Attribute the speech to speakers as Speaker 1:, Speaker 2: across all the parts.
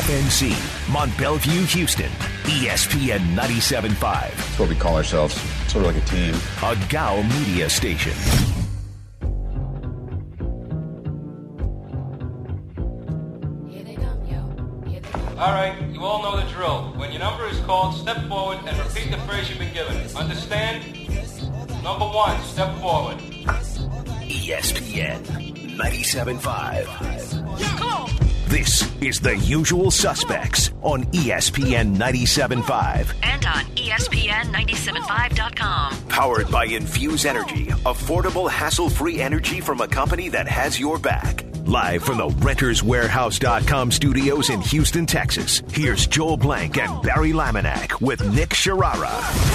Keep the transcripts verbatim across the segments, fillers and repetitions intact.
Speaker 1: F N C, Mont Bellevue, Houston, E S P N ninety-seven point five.
Speaker 2: That's what we call ourselves, sort of like a team.
Speaker 1: A Gow Media station.
Speaker 3: All right, you all know the drill. When your number is called, step forward and repeat the phrase you've been given. Understand? Number one, step forward.
Speaker 1: E S P N ninety-seven point five. This is The Usual Suspects on E S P N ninety-seven point five.
Speaker 4: And on E S P N ninety-seven point five dot com.
Speaker 1: Powered by Infuse Energy, affordable, hassle-free energy from a company that has your back. Live from the Renters Warehouse dot com studios in Houston, Texas, here's Joel Blank and Barry Laminack with Nick Sharara.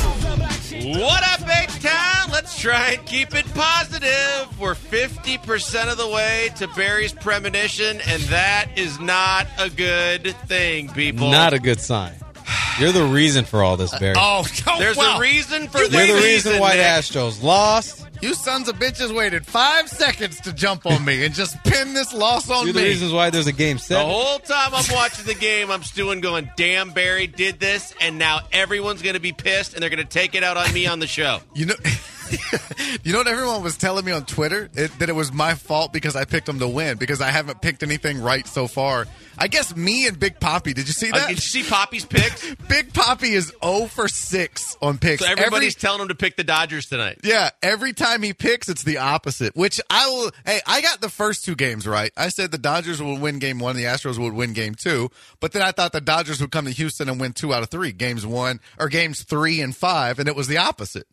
Speaker 5: What up, H-Town? Let's try and keep it positive. We're fifty percent of the way to Barry's premonition, and that is not a good thing, people.
Speaker 6: Not a good sign. You're the reason for all this, Barry.
Speaker 7: Oh, oh
Speaker 5: There's
Speaker 7: wow.
Speaker 5: a reason for
Speaker 6: You're
Speaker 5: this.
Speaker 6: the reason why the Astros lost.
Speaker 7: You sons of bitches waited five seconds to jump on me and just pin this loss on
Speaker 6: You're
Speaker 7: me.
Speaker 6: the reasons why there's a game
Speaker 5: The
Speaker 6: seven.
Speaker 5: whole time I'm watching the game, I'm stewing going, damn, Barry did this, and now everyone's going to be pissed, and they're going to take it out on me on the show.
Speaker 7: You know, you know what everyone was telling me on Twitter? It, that it was my fault because I picked them to win because I haven't picked anything right so far. I guess me and Big Poppy. Did you see that?
Speaker 5: Uh, did you see Poppy's picks?
Speaker 7: Big Poppy is zero for six on picks.
Speaker 5: So everybody's
Speaker 7: Every,
Speaker 5: telling him to pick the Dodgers tonight.
Speaker 7: yeah, every time he picks, it's the opposite. Which I will. Hey, I got the first two games right. I said the Dodgers would win game one, the Astros would win game two. But then I thought the Dodgers would come to Houston and win two out of three, games one or games three and five, and it was the opposite.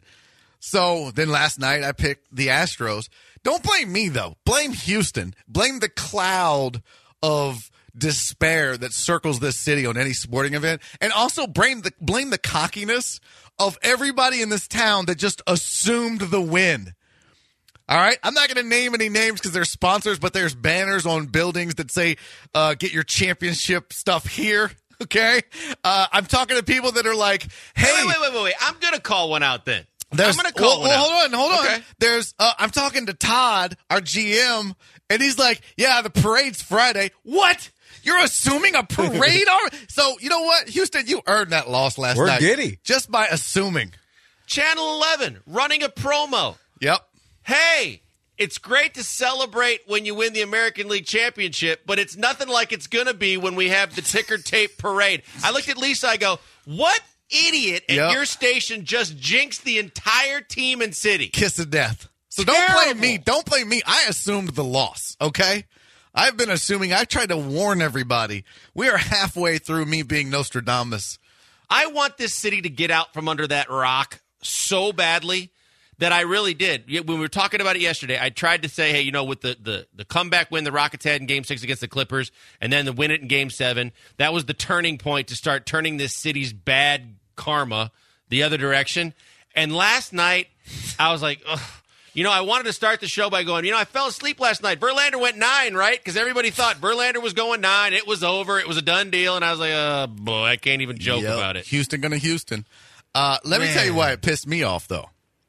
Speaker 7: So then last night I picked the Astros. Don't blame me though. Blame Houston. Blame the cloud of despair that circles this city on any sporting event, and also blame the blame the cockiness of everybody in this town that just assumed the win. All right, I'm not going to name any names because they're sponsors, but there's banners on buildings that say uh, "Get your championship stuff here." Okay, uh, I'm talking to people that are like, "Hey,
Speaker 5: Wait, wait, wait, wait, wait. I'm going to call one out then.
Speaker 7: There's,
Speaker 5: I'm going to call
Speaker 7: well,
Speaker 5: one
Speaker 7: well,
Speaker 5: out.
Speaker 7: hold on, hold on.
Speaker 5: Okay.
Speaker 7: There's, uh, I'm talking to Todd, our G M, and he's like, "Yeah, the parade's Friday." What? You're assuming a parade? already? So you know what, Houston, you earned that loss last
Speaker 6: We're
Speaker 7: night.
Speaker 6: giddy.
Speaker 7: Just by assuming.
Speaker 5: Channel eleven running a promo.
Speaker 7: Yep.
Speaker 5: Hey, it's great to celebrate when you win the American League Championship, but it's nothing like it's going to be when we have the ticker tape parade. I looked at Lisa, I go, what idiot at
Speaker 7: Yep.
Speaker 5: your station just jinxed the entire team and city?
Speaker 7: Kiss of death. So don't
Speaker 5: Terrible.
Speaker 7: blame me. Don't blame me. I assumed the loss, okay? I've been assuming. I tried to warn everybody. We are halfway through me being Nostradamus.
Speaker 5: I want this city to get out from under that rock so badly that I really did. When we were talking about it yesterday, I tried to say, hey, you know, with the, the, the comeback win the Rockets had in Game six against the Clippers and then the win it in Game seven, that was the turning point to start turning this city's bad karma the other direction. And last night, I was like, ugh. You know, I wanted to start the show by going, you know, I fell asleep last night. Verlander went nine, right? Because everybody thought Verlander was going nine. It was over. It was a done deal. And I was like, oh, boy, I can't even joke
Speaker 7: Yep.
Speaker 5: about it.
Speaker 7: Houston gonna Houston. Uh, let me
Speaker 5: Man.
Speaker 7: tell you why it pissed me off, though.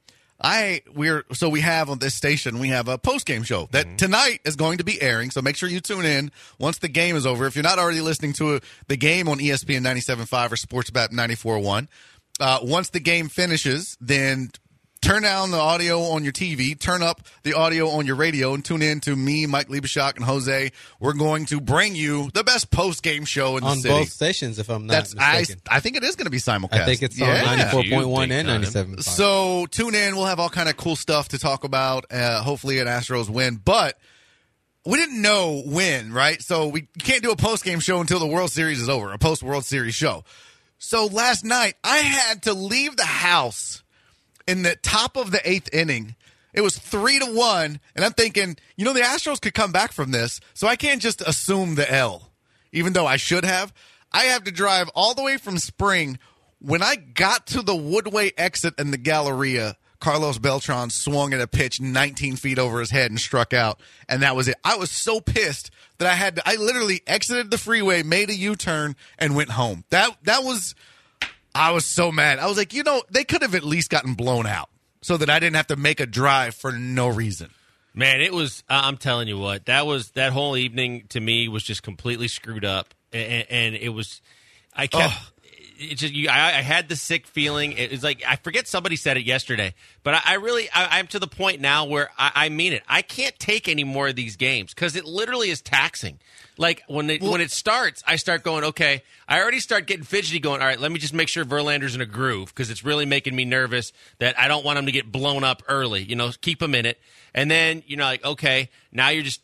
Speaker 7: I we're so we have on this station we have a post game show that
Speaker 5: Mm-hmm.
Speaker 7: tonight is going to be airing. So make sure you tune in once the game is over. If you're not already listening to the game on E S P N ninety-seven point five or SportsBet ninety-four point one, uh, once the game finishes, then turn down the audio on your T V, turn up the audio on your radio, and tune in to me, Mike Liebeshock, and Jose. We're going to bring you the best post-game show in the
Speaker 6: on
Speaker 7: city.
Speaker 6: both stations, if I'm not
Speaker 7: That's I,
Speaker 6: mistaken.
Speaker 7: I think it is going to be simulcast.
Speaker 6: I think it's
Speaker 7: Yeah.
Speaker 6: on ninety-four point one
Speaker 5: You
Speaker 6: and
Speaker 5: big time.
Speaker 6: ninety-seven point five.
Speaker 7: So tune in. We'll have all kind of cool stuff to talk about. Uh, hopefully an Astros win. But we didn't know when, right? So we can't do a post-game show until the World Series is over, a post-World Series show. So last night, I had to leave the house in the top of the eighth inning. It was three to one, and I'm thinking, you know, the Astros could come back from this, so I can't just assume the L, even though I should have. I have to drive all the way from Spring. When I got to the Woodway exit in the Galleria, Carlos Beltran swung at a pitch nineteen feet over his head and struck out, and that was it. I was so pissed that I had to, I literally exited the freeway, made a U-turn, and went home. That that was, I was so mad. I was like, you know, they could have at least gotten blown out so that I didn't have to make a drive for no reason.
Speaker 5: Man, it was, uh, I'm telling you what, that was, that whole evening to me was just completely screwed up. and, and it was. I kept. Oh. It just you, I, I had the sick feeling. It was like I forget somebody said it yesterday, but I, I really I, I'm to the point now where I, I mean it. I can't take any more of these games because it literally is taxing. Like when it well, when it starts, I start going, okay. I already start getting fidgety, going, all right. Let me just make sure Verlander's in a groove because it's really making me nervous that I don't want him to get blown up early. You know, keep him in it, and then you know, like okay, now you're just.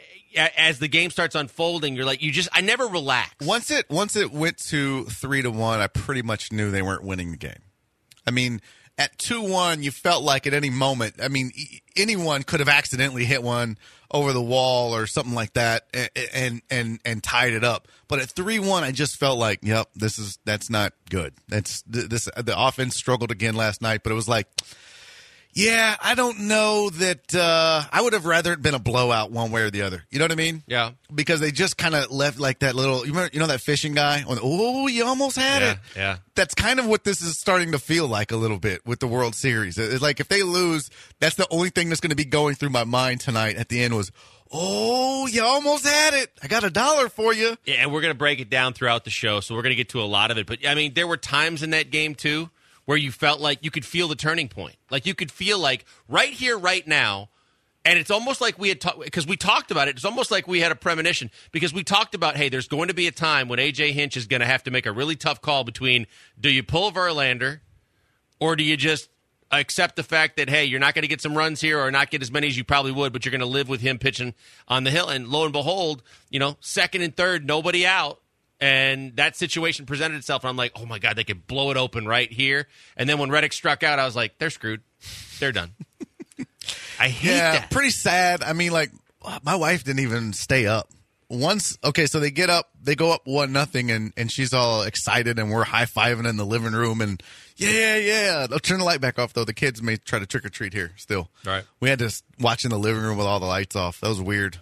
Speaker 5: As the game starts unfolding, you're like, you just, I never relax.
Speaker 7: Once it once it went to three to one, I pretty much knew they weren't winning the game. I mean, at two one, you felt like at any moment, I mean, anyone could have accidentally hit one over the wall or something like that and and and, and tied it up. But at three one, I just felt like, yep, this is that's not good. That's this the offense struggled again last night, but it was like. Yeah, I don't know that uh, I would have rather it been a blowout one way or the other. You know what I mean?
Speaker 5: Yeah.
Speaker 7: Because they just kind of left like that little, you remember, you know that fishing guy? Oh, you almost had
Speaker 5: yeah,
Speaker 7: it.
Speaker 5: Yeah.
Speaker 7: That's kind of what this is starting to feel like a little bit with the World Series. It's like if they lose, that's the only thing that's going to be going through my mind tonight at the end was, oh, you almost had it. I got a dollar for you.
Speaker 5: Yeah, and we're going to break it down throughout the show, so we're going to get to a lot of it. But, I mean, there were times in that game, too, where you felt like you could feel the turning point. Like you could feel like right here, right now, and it's almost like we had talked, because we talked about it, it's almost like we had a premonition, because we talked about, hey, there's going to be a time when A J Hinch is going to have to make a really tough call between do you pull Verlander or do you just accept the fact that, hey, you're not going to get some runs here or not get as many as you probably would, but you're going to live with him pitching on the hill. And lo and behold, you know, second and third, nobody out. And that situation presented itself, and I'm like, oh, my God, they could blow it open right here. And then when Reddick struck out, I was like, they're screwed. They're done. I hate
Speaker 7: yeah,
Speaker 5: that.
Speaker 7: Pretty sad. I mean, like, my wife didn't even stay up. Once, okay, so they get up, they go up one nothing, and, and she's all excited, and we're high-fiving in the living room, and yeah, yeah. They'll turn the light back off, though. The kids may try to trick-or-treat here still.
Speaker 5: Right.
Speaker 7: We had to watch in the living room with all the lights off. That was weird.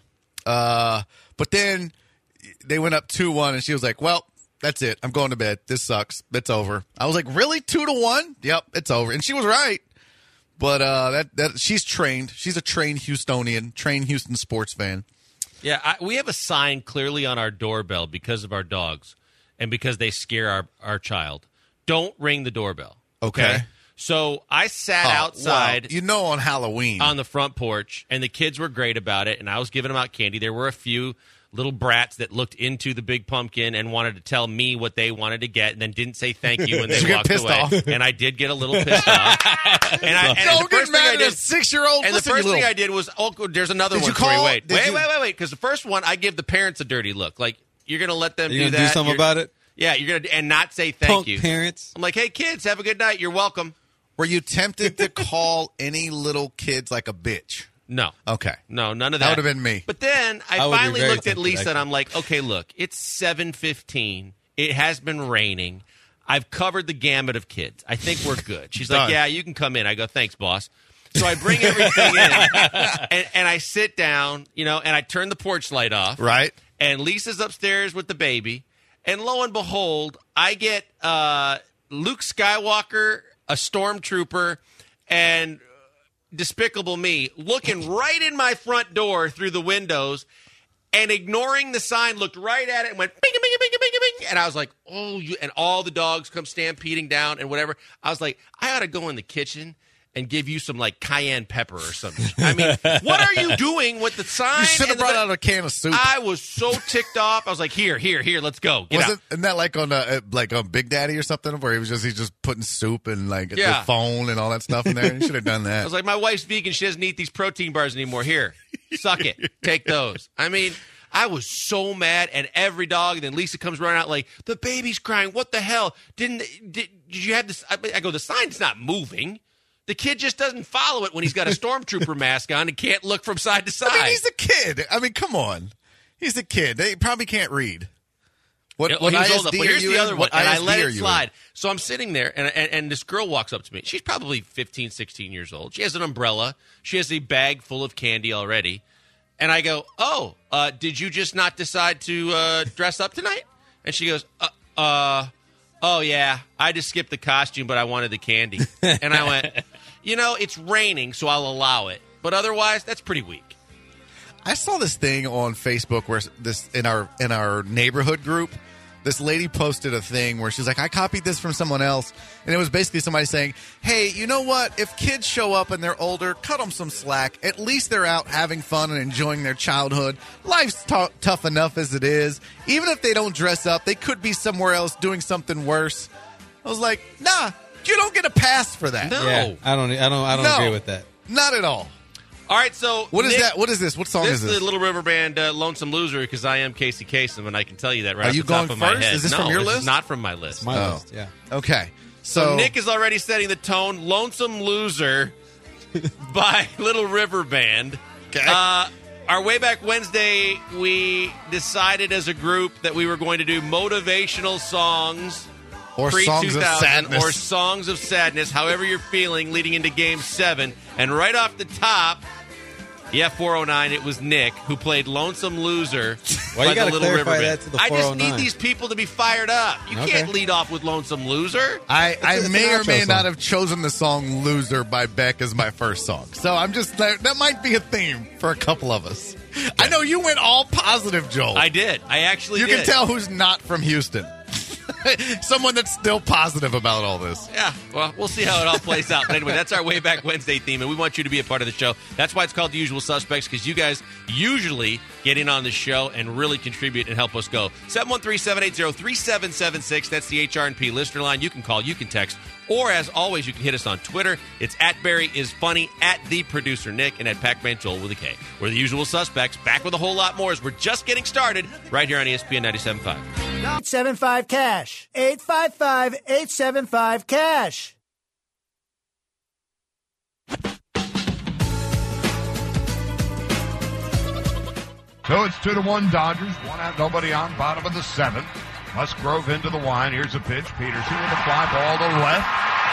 Speaker 7: Uh, but then they went up two one, and she was like, well, that's it. I'm going to bed. This sucks. It's over. I was like, really? two to one? Yep, it's over. And she was right. But uh, that that she's trained. She's a trained Houstonian, trained Houston sports fan.
Speaker 5: Yeah, I, we have a sign clearly on our doorbell because of our dogs and because they scare our, our child. Don't ring the doorbell.
Speaker 7: Okay.
Speaker 5: okay? So I sat
Speaker 7: oh,
Speaker 5: outside.
Speaker 7: Well, you know, on Halloween.
Speaker 5: On the front porch, and the kids were great about it, and I was giving them out candy. There were a few little brats that looked into the big pumpkin and wanted to tell me what they wanted to get and then didn't say thank you when they
Speaker 7: you
Speaker 5: walked
Speaker 7: get pissed
Speaker 5: away.
Speaker 7: Off?
Speaker 5: And I did get a little pissed off. And, I, and
Speaker 7: Don't
Speaker 5: the
Speaker 7: get
Speaker 5: first
Speaker 7: mad
Speaker 5: thing I
Speaker 7: at
Speaker 5: did,
Speaker 7: a six-year-old.
Speaker 5: And
Speaker 7: Listen,
Speaker 5: the first
Speaker 7: you
Speaker 5: thing
Speaker 7: little...
Speaker 5: I did was, oh, there's another
Speaker 7: did
Speaker 5: one
Speaker 7: you
Speaker 5: for
Speaker 7: call,
Speaker 5: you. Wait, wait,
Speaker 7: you...
Speaker 5: wait, wait, wait. Because the first one, I give the parents a dirty look. Like, you're going to let them
Speaker 6: you're
Speaker 5: do
Speaker 6: gonna
Speaker 5: that.
Speaker 6: do something
Speaker 5: you're,
Speaker 6: about it?
Speaker 5: Yeah, you're going to, and not say thank
Speaker 6: Punk
Speaker 5: you.
Speaker 6: parents.
Speaker 5: I'm like, hey, kids, have a good night. You're welcome.
Speaker 7: Were you tempted to call any little kids like a bitch?
Speaker 5: No.
Speaker 7: Okay.
Speaker 5: No, none of that.
Speaker 7: That would have been me.
Speaker 5: But then I,
Speaker 6: I would be
Speaker 5: finally
Speaker 6: very
Speaker 5: looked at
Speaker 6: tempted,
Speaker 5: Lisa
Speaker 6: actually.
Speaker 5: and I'm like, okay, look, it's seven fifteen. It has been raining. I've covered the gamut of kids. I think we're good. She's like,
Speaker 7: Done.
Speaker 5: yeah, you can come in. I go, thanks, boss. So I bring everything in, and, and I sit down, you know, and I turn the porch light off.
Speaker 7: Right.
Speaker 5: And Lisa's upstairs with the baby. And lo and behold, I get uh, Luke Skywalker, a stormtrooper, and Despicable Me looking right in my front door through the windows and ignoring the sign, looked right at it and went bing, bing, bing, bing, bing. And I was like, oh, you, and all the dogs come stampeding down and whatever. I was like, I ought to go in the kitchen and give you some like cayenne pepper or something. I mean, what are you doing with the sign?
Speaker 7: You should have
Speaker 5: and
Speaker 7: brought
Speaker 5: the,
Speaker 7: out a can of soup.
Speaker 5: I was so ticked off. I was like, here, here, here, let's go. Get
Speaker 7: Was
Speaker 5: out.
Speaker 7: it, isn't that like on uh, like on Big Daddy or something, where he was just he's just putting soup and like
Speaker 5: Yeah.
Speaker 7: the phone and all that stuff in there? You should have done
Speaker 5: I
Speaker 7: that.
Speaker 5: was like, my wife's vegan. She doesn't eat these protein bars anymore. Here, suck it. Take those. I mean, I was so mad, and every dog, and then Lisa comes running out like, the baby's crying. What the hell? Didn't did, did you have this? I, I go, the sign's not moving. The kid just doesn't follow it when he's got a stormtrooper mask on and can't look from side to side.
Speaker 7: I mean, he's a kid. I mean, come on, he's a kid. They probably can't read. What,
Speaker 5: Yeah,
Speaker 7: what
Speaker 5: well, he was
Speaker 7: I S
Speaker 5: old enough.
Speaker 7: D
Speaker 5: But
Speaker 7: are
Speaker 5: here's
Speaker 7: you
Speaker 5: the
Speaker 7: in?
Speaker 5: other one,
Speaker 7: What
Speaker 5: and I
Speaker 7: I S D
Speaker 5: let
Speaker 7: are
Speaker 5: it
Speaker 7: you in?
Speaker 5: slide. So I'm sitting there, and, and and this girl walks up to me. She's probably fifteen, sixteen years old. She has an umbrella. She has a bag full of candy already. And I go, oh, uh, did you just not decide to uh, dress up tonight? And she goes, uh, uh, oh, yeah, I just skipped the costume, but I wanted the candy. And I went, you know, it's raining, so I'll allow it. But otherwise, that's pretty weak.
Speaker 7: I saw this thing on Facebook where this in our in our neighborhood group. This lady posted a thing where she's like, I copied this from someone else. And it was basically somebody saying, hey, you know what? If kids show up and they're older, cut them some slack. At least they're out having fun and enjoying their childhood. Life's t- tough enough as it is. Even if they don't dress up, they could be somewhere else doing something worse. I was like, nah, you don't get a pass for that.
Speaker 5: No.
Speaker 6: Yeah, I don't. I don't. I don't
Speaker 7: No.
Speaker 6: agree with that.
Speaker 7: Not at all.
Speaker 5: All right, so
Speaker 7: What is
Speaker 5: Nick,
Speaker 7: that? What is this? What song
Speaker 5: This
Speaker 7: is
Speaker 5: is
Speaker 7: this?
Speaker 5: the Little River Band uh, "Lonesome Loser" because I am Casey Kasem, and I can tell you that right
Speaker 7: Are
Speaker 5: off
Speaker 7: you
Speaker 5: the top
Speaker 7: going
Speaker 5: of my
Speaker 7: first?
Speaker 5: head.
Speaker 7: Is this
Speaker 5: no,
Speaker 7: from your
Speaker 5: this
Speaker 7: list?
Speaker 5: is not from my list.
Speaker 6: My
Speaker 7: Oh.
Speaker 6: list. Yeah.
Speaker 7: Okay.
Speaker 5: So,
Speaker 7: So,
Speaker 5: Nick is already setting the tone. "Lonesome Loser" by Little River Band.
Speaker 7: Okay.
Speaker 5: Uh, our way back Wednesday, we decided as a group that we were going to do motivational songs.
Speaker 7: or
Speaker 5: pre
Speaker 7: songs of sadness.
Speaker 5: or songs of sadness, however you're feeling, leading into Game Seven. And right off the top, yeah, four oh nine. It was Nick who played "Lonesome Loser."
Speaker 6: Why
Speaker 5: by
Speaker 6: you gotta
Speaker 5: the Little
Speaker 6: clarify
Speaker 5: River
Speaker 6: that
Speaker 5: Band.
Speaker 6: to the
Speaker 5: I just
Speaker 6: four oh nine?
Speaker 5: need these people to be fired up. You
Speaker 6: Okay.
Speaker 5: can't lead off with "Lonesome Loser."
Speaker 7: I, I
Speaker 6: it's
Speaker 7: may
Speaker 6: an
Speaker 7: or may
Speaker 6: outro
Speaker 7: not
Speaker 6: song.
Speaker 7: have chosen the song "Loser" by Beck as my first song. So I'm just that, that might be a theme for a couple of us. I know you went all positive, Joel.
Speaker 5: I did. I actually
Speaker 7: you
Speaker 5: did.
Speaker 7: can tell who's not from Houston. Someone that's still positive about all this.
Speaker 5: Yeah, well, we'll see how it all plays out. But anyway, that's our Way Back Wednesday theme, and we want you to be a part of the show. That's why it's called The Usual Suspects, because you guys usually get in on the show and really contribute and help us go. seven one three, seven eight zero, three seven seven six. That's the H R and P listener line. You can call, you can text, or as always, you can hit us on Twitter. It's at Barry is Funny, at The Producer Nick, and at Pac-Man Joel with a K. We're The Usual Suspects, back with a whole lot more as we're just getting started right here on E S P N ninety-seven point five.
Speaker 8: eight seven five cash. eight five five, eight seven five, cash.
Speaker 9: So it's two to one Dodgers. One out, nobody on. Bottom of the seventh. Musgrove into the line. Here's a pitch. Peterson with a fly ball to left.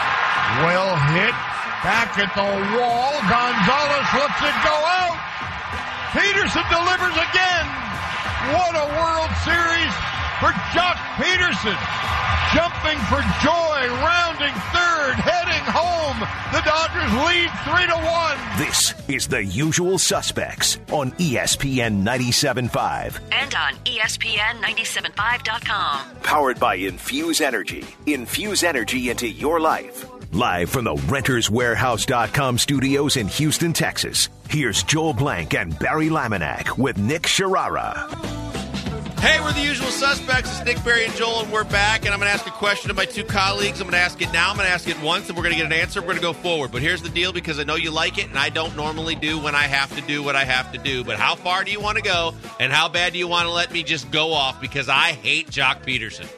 Speaker 9: Well hit. Back at the wall. Gonzalez lets it go out. Peterson delivers again. What a World Series for Jock Peterson. Jumping for joy, rounding third, heading home. The Dodgers lead three to one.
Speaker 1: This is The Usual Suspects on E S P N ninety-seven point five.
Speaker 4: And on E S P N ninety-seven point five dot com.
Speaker 1: Powered by Infuse Energy. Infuse energy into your life. Live from the Renters Warehouse dot com studios in Houston, Texas. Here's Joel Blank and Barry Laminack with Nick Sharara.
Speaker 5: Hey, we're The Usual Suspects. It's Nick, Barry, and Joel, and we're back. And I'm going to ask a question to my two colleagues. I'm going to ask it now. I'm going to ask it once, and we're going to get an answer. We're going to go forward. But here's the deal, because I know you like it, and I don't normally do when I have to do what I have to do. But how far do you want to go, and how bad do you want to let me just go off? Because I hate Jock Peterson.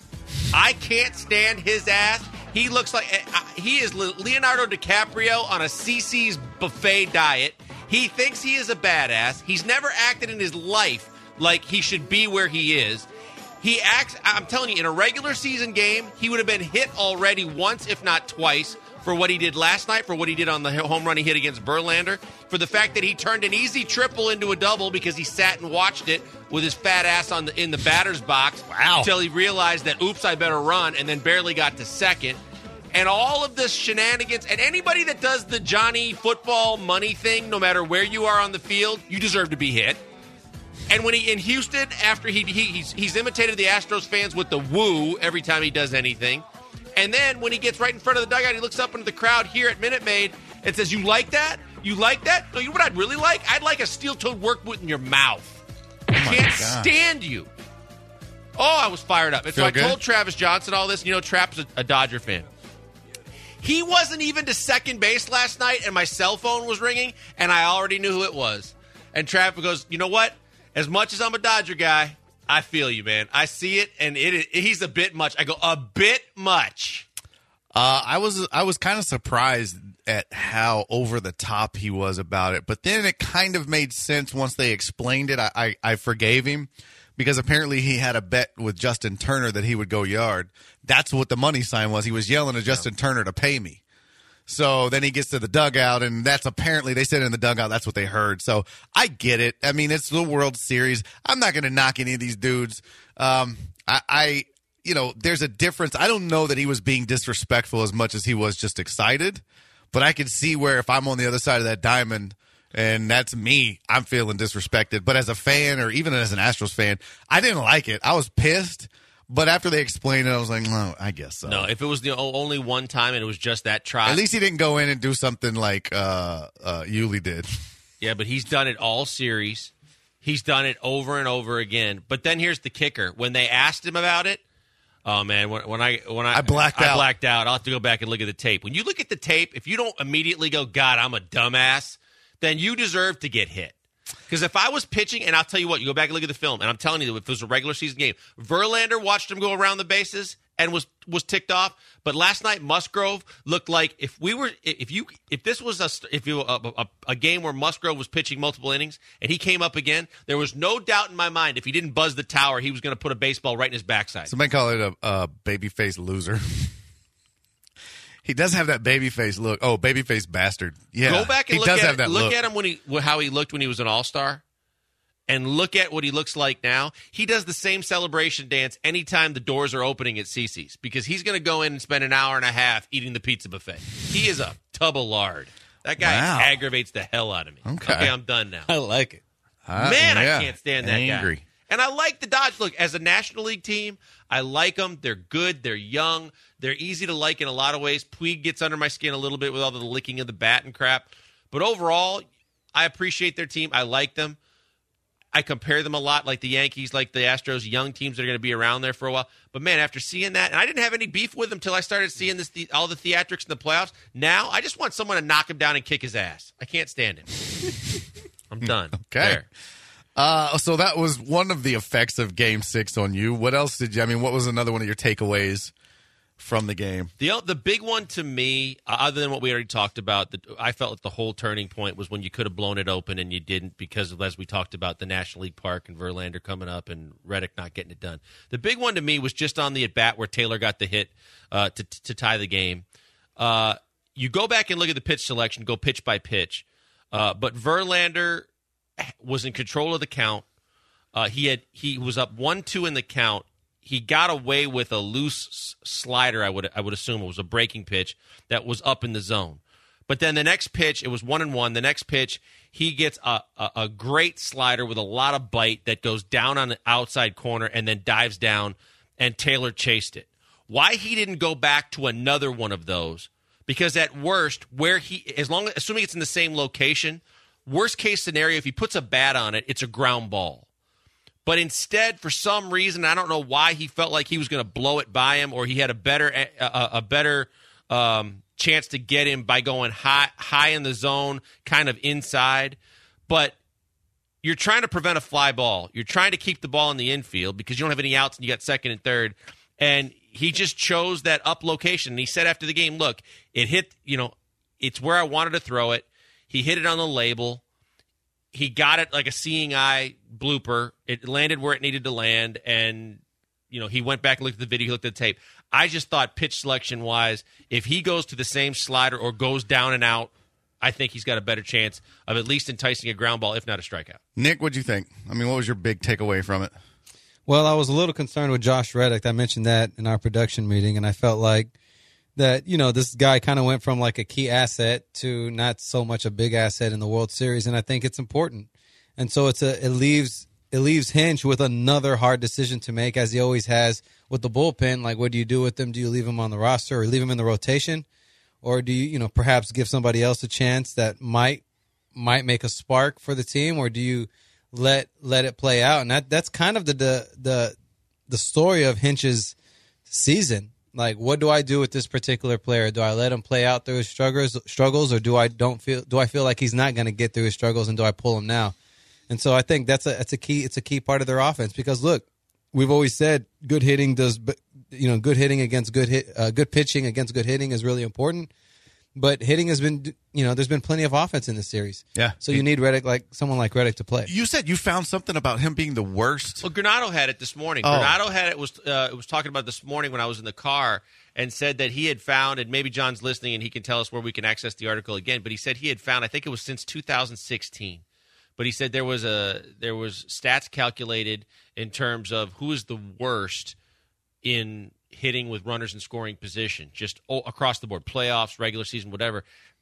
Speaker 5: I can't stand his ass. He looks like uh, he is Leonardo DiCaprio on a C C's buffet diet. He thinks he is a badass. He's never acted in his life like he should be where he is. He acts, I'm telling you, in a regular season game, he would have been hit already once, if not twice, for what he did last night, for what he did on the home run he hit against Verlander, for the fact that he turned an easy triple into a double because he sat and watched it with his fat ass on the in the batter's box
Speaker 7: Wow.
Speaker 5: until he realized that, oops, I better run, and then barely got to second. And all of this shenanigans, and anybody that does the Johnny football money thing, no matter where you are on the field, you deserve to be hit. And when he in Houston, after he, he he's, he's imitated the Astros fans with the woo every time he does anything. And then when he gets right in front of the dugout, he looks up into the crowd here at Minute Maid and says, "You like that? You like that? No, you know what I'd really like? I'd like a steel-toed workboot in your mouth. I can't
Speaker 7: God.
Speaker 5: stand you." Oh, I was fired up. And so
Speaker 7: Feel
Speaker 5: I
Speaker 7: good?
Speaker 5: told Travis Johnson all this. You know, Trap's a, a Dodger fan. He wasn't even to second base last night, and my cell phone was ringing, and I already knew who it was. And Travis goes, "You know what? As much as I'm a Dodger guy, I feel you, man. I see it, and it, it he's a bit much." I go, "A bit much."
Speaker 7: Uh, I was I was kind of surprised at how over the top he was about it, but then it kind of made sense once they explained it. I, I, I forgave him because apparently he had a bet with Justin Turner that he would go yard. That's what the money sign was. He was yelling at Justin Turner to pay me. So then he gets to the dugout, and that's apparently, they said in the dugout, that's what they heard. So I get it. I mean, it's the World Series. I'm not going to knock any of these dudes. Um, I, I, you know, there's a difference. I don't know that he was being disrespectful as much as he was just excited, but I can see where if I'm on the other side of that diamond And that's me. I'm feeling disrespected. But as a fan, or even as an Astros fan, I didn't like it. I was pissed. But after they explained it, I was like, no, I guess so.
Speaker 5: No, if it was the only one time and it was just that try.
Speaker 7: At least he didn't go in and do something like uh, uh, Yuli did.
Speaker 5: Yeah, but he's done it all series. He's done it over and over again. But then here's the kicker. When they asked him about it, oh, man, when, when I when I,
Speaker 7: I blacked
Speaker 5: I
Speaker 7: out.
Speaker 5: blacked out. I'll have to go back and look at the tape. When you look at the tape, if you don't immediately go, God, I'm a dumbass, then you deserve to get hit. Because if I was pitching, and I'll tell you what, you go back and look at the film, and I'm telling you, if it was a regular season game, Verlander watched him go around the bases and was was ticked off. But last night, Musgrove looked like if we were, if you, if this was a, if you a, a, a game where Musgrove was pitching multiple innings and he came up again, there was no doubt in my mind if he didn't buzz the tower, he was going to put a baseball right in his backside.
Speaker 7: Some men call it a, a babyface loser. He does have that babyface look. Oh, babyface bastard. Yeah,
Speaker 5: go back and
Speaker 7: he
Speaker 5: look
Speaker 7: does
Speaker 5: at
Speaker 7: have that
Speaker 5: look
Speaker 7: look.
Speaker 5: at him when he how he looked when he was an All-Star, and look at what he looks like now. He does the same celebration dance anytime the doors are opening at Cece's because he's going to go in and spend an hour and a half eating the pizza buffet. He is a tub of lard. That guy
Speaker 7: Wow.
Speaker 5: aggravates the hell out of me.
Speaker 7: Okay.
Speaker 5: okay, I'm done now.
Speaker 6: I like it.
Speaker 7: Uh,
Speaker 5: Man,
Speaker 7: yeah.
Speaker 5: I can't stand that
Speaker 7: Angry.
Speaker 5: guy. And I like the Dodgers. Look, as a National League team, I like them. They're good. They're young. They're easy to like in a lot of ways. Puig gets under my skin a little bit with all the licking of the bat and crap. But overall, I appreciate their team. I like them. I compare them a lot, like the Yankees, like the Astros, young teams that are going to be around there for a while. But, man, after seeing that, and I didn't have any beef with them until I started seeing this, the, all the theatrics in the playoffs. Now, I just want someone to knock him down and kick his ass. I can't stand him. I'm done.
Speaker 7: Okay.
Speaker 5: There.
Speaker 7: Uh, so that was one of the effects of Game Six on you. What else did you? I mean, what was another one of your takeaways from the game?
Speaker 5: The the big one to me, uh, other than what we already talked about, that I felt like the whole turning point was when you could have blown it open and you didn't because of, as we talked about, the National League Park and Verlander coming up and Reddick not getting it done. The big one to me was just on the at-bat where Taylor got the hit uh, to, to tie the game. Uh, you go back and look at the pitch selection, go pitch by pitch, uh, but Verlander was in control of the count. Uh, he had he was up one two in the count. He got away with a loose slider. I would I would assume it was a breaking pitch that was up in the zone. But then the next pitch, it was one and one. The next pitch, he gets a, a, a great slider with a lot of bite that goes down on the outside corner and then dives down. And Taylor chased it. Why he didn't go back to another one of those? Because at worst, where he as long as assuming it's in the same location. Worst case scenario, if he puts a bat on it, it's a ground ball. But instead, for some reason, I don't know why he felt like he was going to blow it by him, or he had a better a, a better um, chance to get him by going high high in the zone, kind of inside. But you're trying to prevent a fly ball. You're trying to keep the ball in the infield because you don't have any outs and you got second and third. And he just chose that up location. And he said after the game, "Look, it hit. You know, it's where I wanted to throw it." He hit it on the label. He got it like a seeing eye blooper. It landed where it needed to land, and you know he went back and looked at the video, he looked at the tape. I just thought pitch selection-wise, if he goes to the same slider or goes down and out, I think he's got a better chance of at least enticing a ground ball, if not a strikeout.
Speaker 7: Nick, what'd you think? I mean, what was your big takeaway from it?
Speaker 6: Well, I was a little concerned with Josh Reddick. I mentioned that in our production meeting, and I felt like that, you know, this guy kind of went from like a key asset to not so much a big asset in the World Series, and I think it's important. And so it's a it leaves it leaves Hinch with another hard decision to make, as he always has with the bullpen. Like, what do you do with them? Do you leave him on the roster or leave him in the rotation, or do you, you know, perhaps give somebody else a chance that might might make a spark for the team, or do you let let it play out? And that that's kind of the the the, the story of Hinch's season. Like, what do I do with this particular player? Do I let him play out through his struggles, struggles, or do I don't feel? Do I feel like he's not going to get through his struggles, and do I pull him now? And so I think that's a that's a key. It's a key part of their offense because look, we've always said good hitting does, you know, good hitting against good hit, uh, good pitching against good hitting is really important. But hitting has been, you know, there's been plenty of offense in this series.
Speaker 7: Yeah.
Speaker 6: So you need Reddick, like someone like Reddick, to play.
Speaker 7: You said you found something about him being the worst.
Speaker 5: Well, Granado had it this morning.
Speaker 7: Oh.
Speaker 5: Granado had it was uh, it was talking about this morning when I was in the car and said that he had found, and maybe John's listening and he can tell us where we can access the article again. But he said he had found, I think it was since two thousand sixteen. But he said there was a there was stats calculated in terms of who is the worst in hitting with runners in scoring position, just across the board, playoffs, regular season, whatever.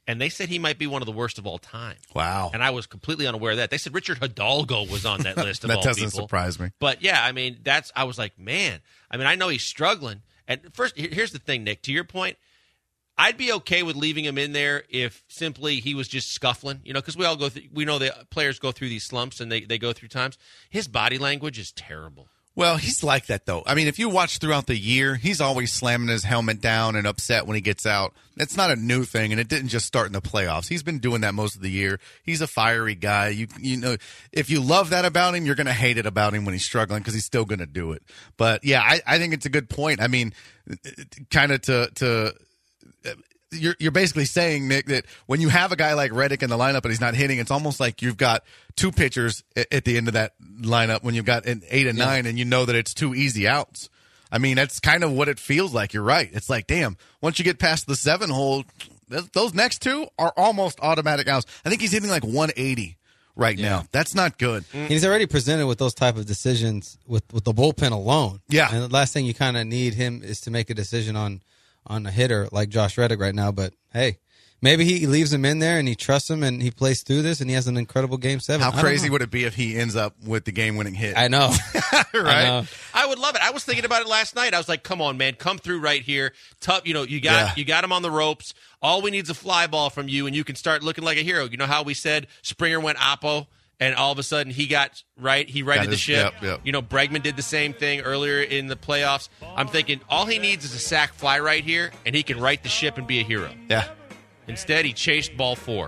Speaker 5: and they said he might be one of the worst of all time.
Speaker 7: Wow.
Speaker 5: And I was completely unaware of that. They said Richard Hidalgo was on that list of
Speaker 7: that
Speaker 5: all
Speaker 7: doesn't
Speaker 5: people.
Speaker 7: surprise me.
Speaker 5: But, yeah, I mean, that's I was like, man. I mean, I know he's struggling. And first, here's the thing, Nick. To your point, I'd be okay with leaving him in there if simply he was just scuffling, you know, because we all go through, we know that players go through these slumps and they, they go through times. His body language is terrible.
Speaker 7: Well, he's like that, though. I mean, if you watch throughout the year, he's always slamming his helmet down and upset when he gets out. It's not a new thing, and it didn't just start in the playoffs. He's been doing that most of the year. He's a fiery guy. You you know, if you love that about him, you're going to hate it about him when he's struggling because he's still going to do it. But, yeah, I, I think it's a good point. I mean, kind of to to you're you're basically saying, Nick, that when you have a guy like Reddick in the lineup and he's not hitting, it's almost like you've got two pitchers at the end of that lineup when you've got an eight and yeah. nine and you know that it's two easy outs. I mean, that's kind of what it feels like. You're right. It's like, damn, once you get past the seven hole, th- those next two are almost automatic outs. I think he's hitting like one eighty right yeah. now. That's not good.
Speaker 6: Mm. He's already presented with those type of decisions with, with the bullpen alone.
Speaker 7: Yeah.
Speaker 6: And the last thing you kind of need him is to make a decision on on a hitter like Josh Reddick right now. But, hey, maybe he leaves him in there and he trusts him and he plays through this and he has an incredible game seven.
Speaker 7: How crazy would it be if he ends up with the game-winning hit?
Speaker 6: I know.
Speaker 7: right?
Speaker 6: I know.
Speaker 5: I would love it. I was thinking about it last night. I was like, come on, man, come through right here. Tough, you know, you got
Speaker 7: Yeah.
Speaker 5: you got him on the ropes. All we need is a fly ball from you, and you can start looking like a hero. You know how we said Springer went oppo, and all of a sudden he got right. He righted
Speaker 7: Got
Speaker 5: the
Speaker 7: his-
Speaker 5: ship.
Speaker 7: yep, yep.
Speaker 5: You know, Bregman did the same thing earlier in the playoffs. I'm thinking all he needs is a sac fly right here, and he can right the ship and be a hero.
Speaker 7: Yeah.
Speaker 5: Instead, he chased ball four.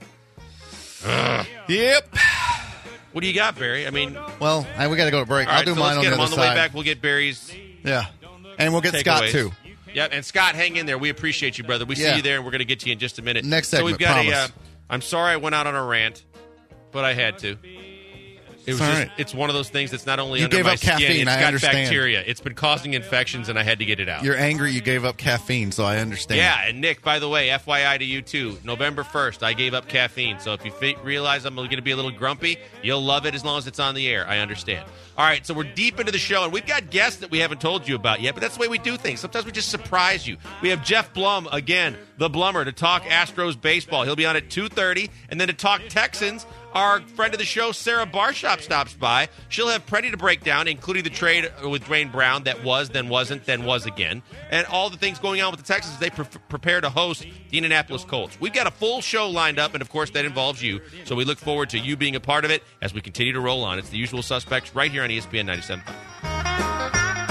Speaker 7: Yep.
Speaker 5: What do you got, Barry? I mean, all
Speaker 7: Well, I, we got to go to break.
Speaker 5: right,
Speaker 7: I'll do
Speaker 5: so
Speaker 7: mine
Speaker 5: let's
Speaker 7: on
Speaker 5: get
Speaker 7: the
Speaker 5: him
Speaker 7: other
Speaker 5: on the
Speaker 7: side.
Speaker 5: way back. We'll get Barry's
Speaker 7: Yeah. And we'll get Scott,
Speaker 5: takeaways.
Speaker 7: too.
Speaker 5: Yep, and Scott, hang in there. We appreciate you, brother. We
Speaker 7: Yeah.
Speaker 5: see you there, and we're going to get to you in just a minute.
Speaker 7: Next
Speaker 5: So we've
Speaker 7: segment,
Speaker 5: got a.
Speaker 7: promise.
Speaker 5: Uh, I'm sorry I went out on a rant, but I had to. It was
Speaker 7: It's all
Speaker 5: just,
Speaker 7: right.
Speaker 5: it's one of those things that's not only
Speaker 7: You
Speaker 5: under
Speaker 7: gave
Speaker 5: my
Speaker 7: up
Speaker 5: skin,
Speaker 7: caffeine,
Speaker 5: it's
Speaker 7: I
Speaker 5: got
Speaker 7: understand.
Speaker 5: bacteria. It's been causing infections, and I had to get it out.
Speaker 7: You're angry you gave up caffeine, so I understand.
Speaker 5: Yeah, and Nick, by the way, F Y I to you too. November first, I gave up caffeine. So if you fi- realize I'm going to be a little grumpy, you'll love it as long as it's on the air. I understand. All right, so we're deep into the show, and we've got guests that we haven't told you about yet, but that's the way we do things. Sometimes we just surprise you. We have Jeff Blum, again, the Blummer, to talk Astros baseball. He'll be on at two thirty, and then to talk Texans, our friend of the show, Sarah Barshop, stops by. She'll have plenty to break down, including the trade with Dwayne Brown that was, then wasn't, then was again, and all the things going on with the Texans as they pre- prepare to host the Indianapolis Colts. We've got a full show lined up, and of course that involves you, so we look forward to you being a part of it as we continue to roll on. It's the usual suspects right here on E S P N ninety-seven point five.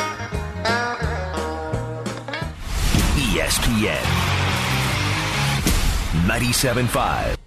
Speaker 1: E S P N ninety-seven point five.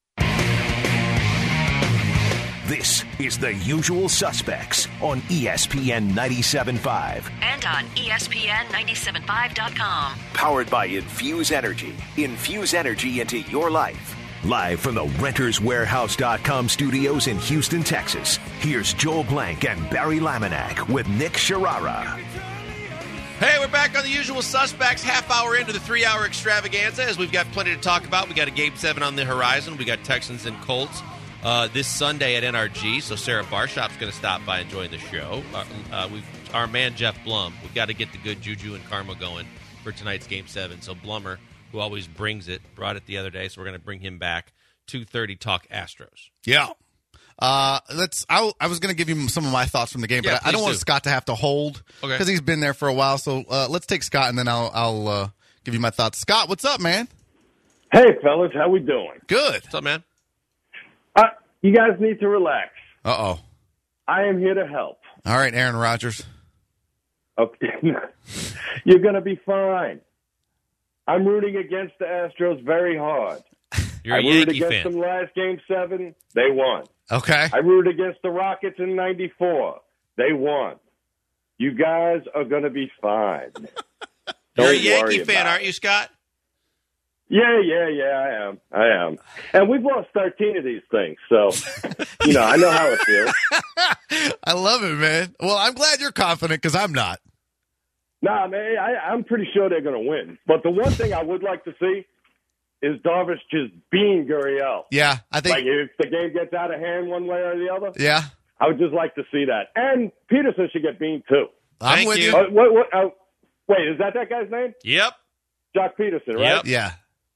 Speaker 1: This is The Usual Suspects on E S P N ninety-seven point five.
Speaker 4: And on E S P N ninety-seven point five dot com.
Speaker 1: Powered by Infuse Energy. Infuse energy into your life. Live from the Renters Warehouse dot com studios in Houston, Texas. Here's Joel Blank and Barry Laminack with Nick Sharara.
Speaker 5: Hey, we're back on The Usual Suspects, half hour into the three-hour extravaganza, as we've got plenty to talk about. We got a Game seven on the horizon. We got Texans and Colts uh, this Sunday at N R G, so Sarah Barshop's going to stop by and join the show. Uh, uh, we've, our man Jeff Blum, we've got to get the good juju and karma going for tonight's Game seven. So Blummer, who always brings it, brought it the other day, so we're going to bring him back. two thirty Talk Astros.
Speaker 7: Yeah. Uh, let's. I, I was going to give you some of my thoughts from the game,
Speaker 5: Yeah,
Speaker 7: but I, I don't
Speaker 5: please
Speaker 7: want
Speaker 5: do.
Speaker 7: Scott to have to hold
Speaker 5: Okay.
Speaker 7: because he's been there for a while. So uh, let's take Scott, and then I'll I'll uh, give you my thoughts. Scott, what's up, man?
Speaker 10: Hey, fellas, how we doing?
Speaker 7: Good.
Speaker 5: What's up, man?
Speaker 10: Uh, you guys need to relax.
Speaker 7: Uh oh.
Speaker 10: I am here to help.
Speaker 7: All right, Aaron Rodgers.
Speaker 10: Okay, you're going to be fine. I'm rooting against the Astros very hard.
Speaker 5: You're a
Speaker 10: I rooted
Speaker 5: Yankee
Speaker 10: against
Speaker 5: fan.
Speaker 10: them last Game seven. They won.
Speaker 7: Okay.
Speaker 10: I rooted against the Rockets in ninety-four. They won. You guys are going to be fine.
Speaker 5: You're a
Speaker 10: Don't
Speaker 5: Yankee
Speaker 10: worry
Speaker 5: fan,
Speaker 10: about
Speaker 5: aren't
Speaker 10: it.
Speaker 5: you, Scott?
Speaker 10: Yeah, yeah, yeah, I am. I am. And we've lost thirteen of these things, so, you know, I know how it feels.
Speaker 7: I love it, man. Well, I'm glad you're confident because I'm not.
Speaker 10: Nah, man, I, I'm pretty sure they're going to win. But the one thing I would like to see is Darvish just being Gurriel.
Speaker 7: Yeah, I think.
Speaker 10: Like, if the game gets out of hand one way or the other,
Speaker 7: Yeah,
Speaker 10: I would just like to see that. And Peterson should get beamed, too.
Speaker 7: I'm
Speaker 5: Thank
Speaker 7: with
Speaker 5: you.
Speaker 7: you.
Speaker 10: Uh, what, what, uh, wait, is that that guy's name?
Speaker 5: Yep.
Speaker 10: Jock Peterson, right?
Speaker 5: Yep.
Speaker 7: Yeah.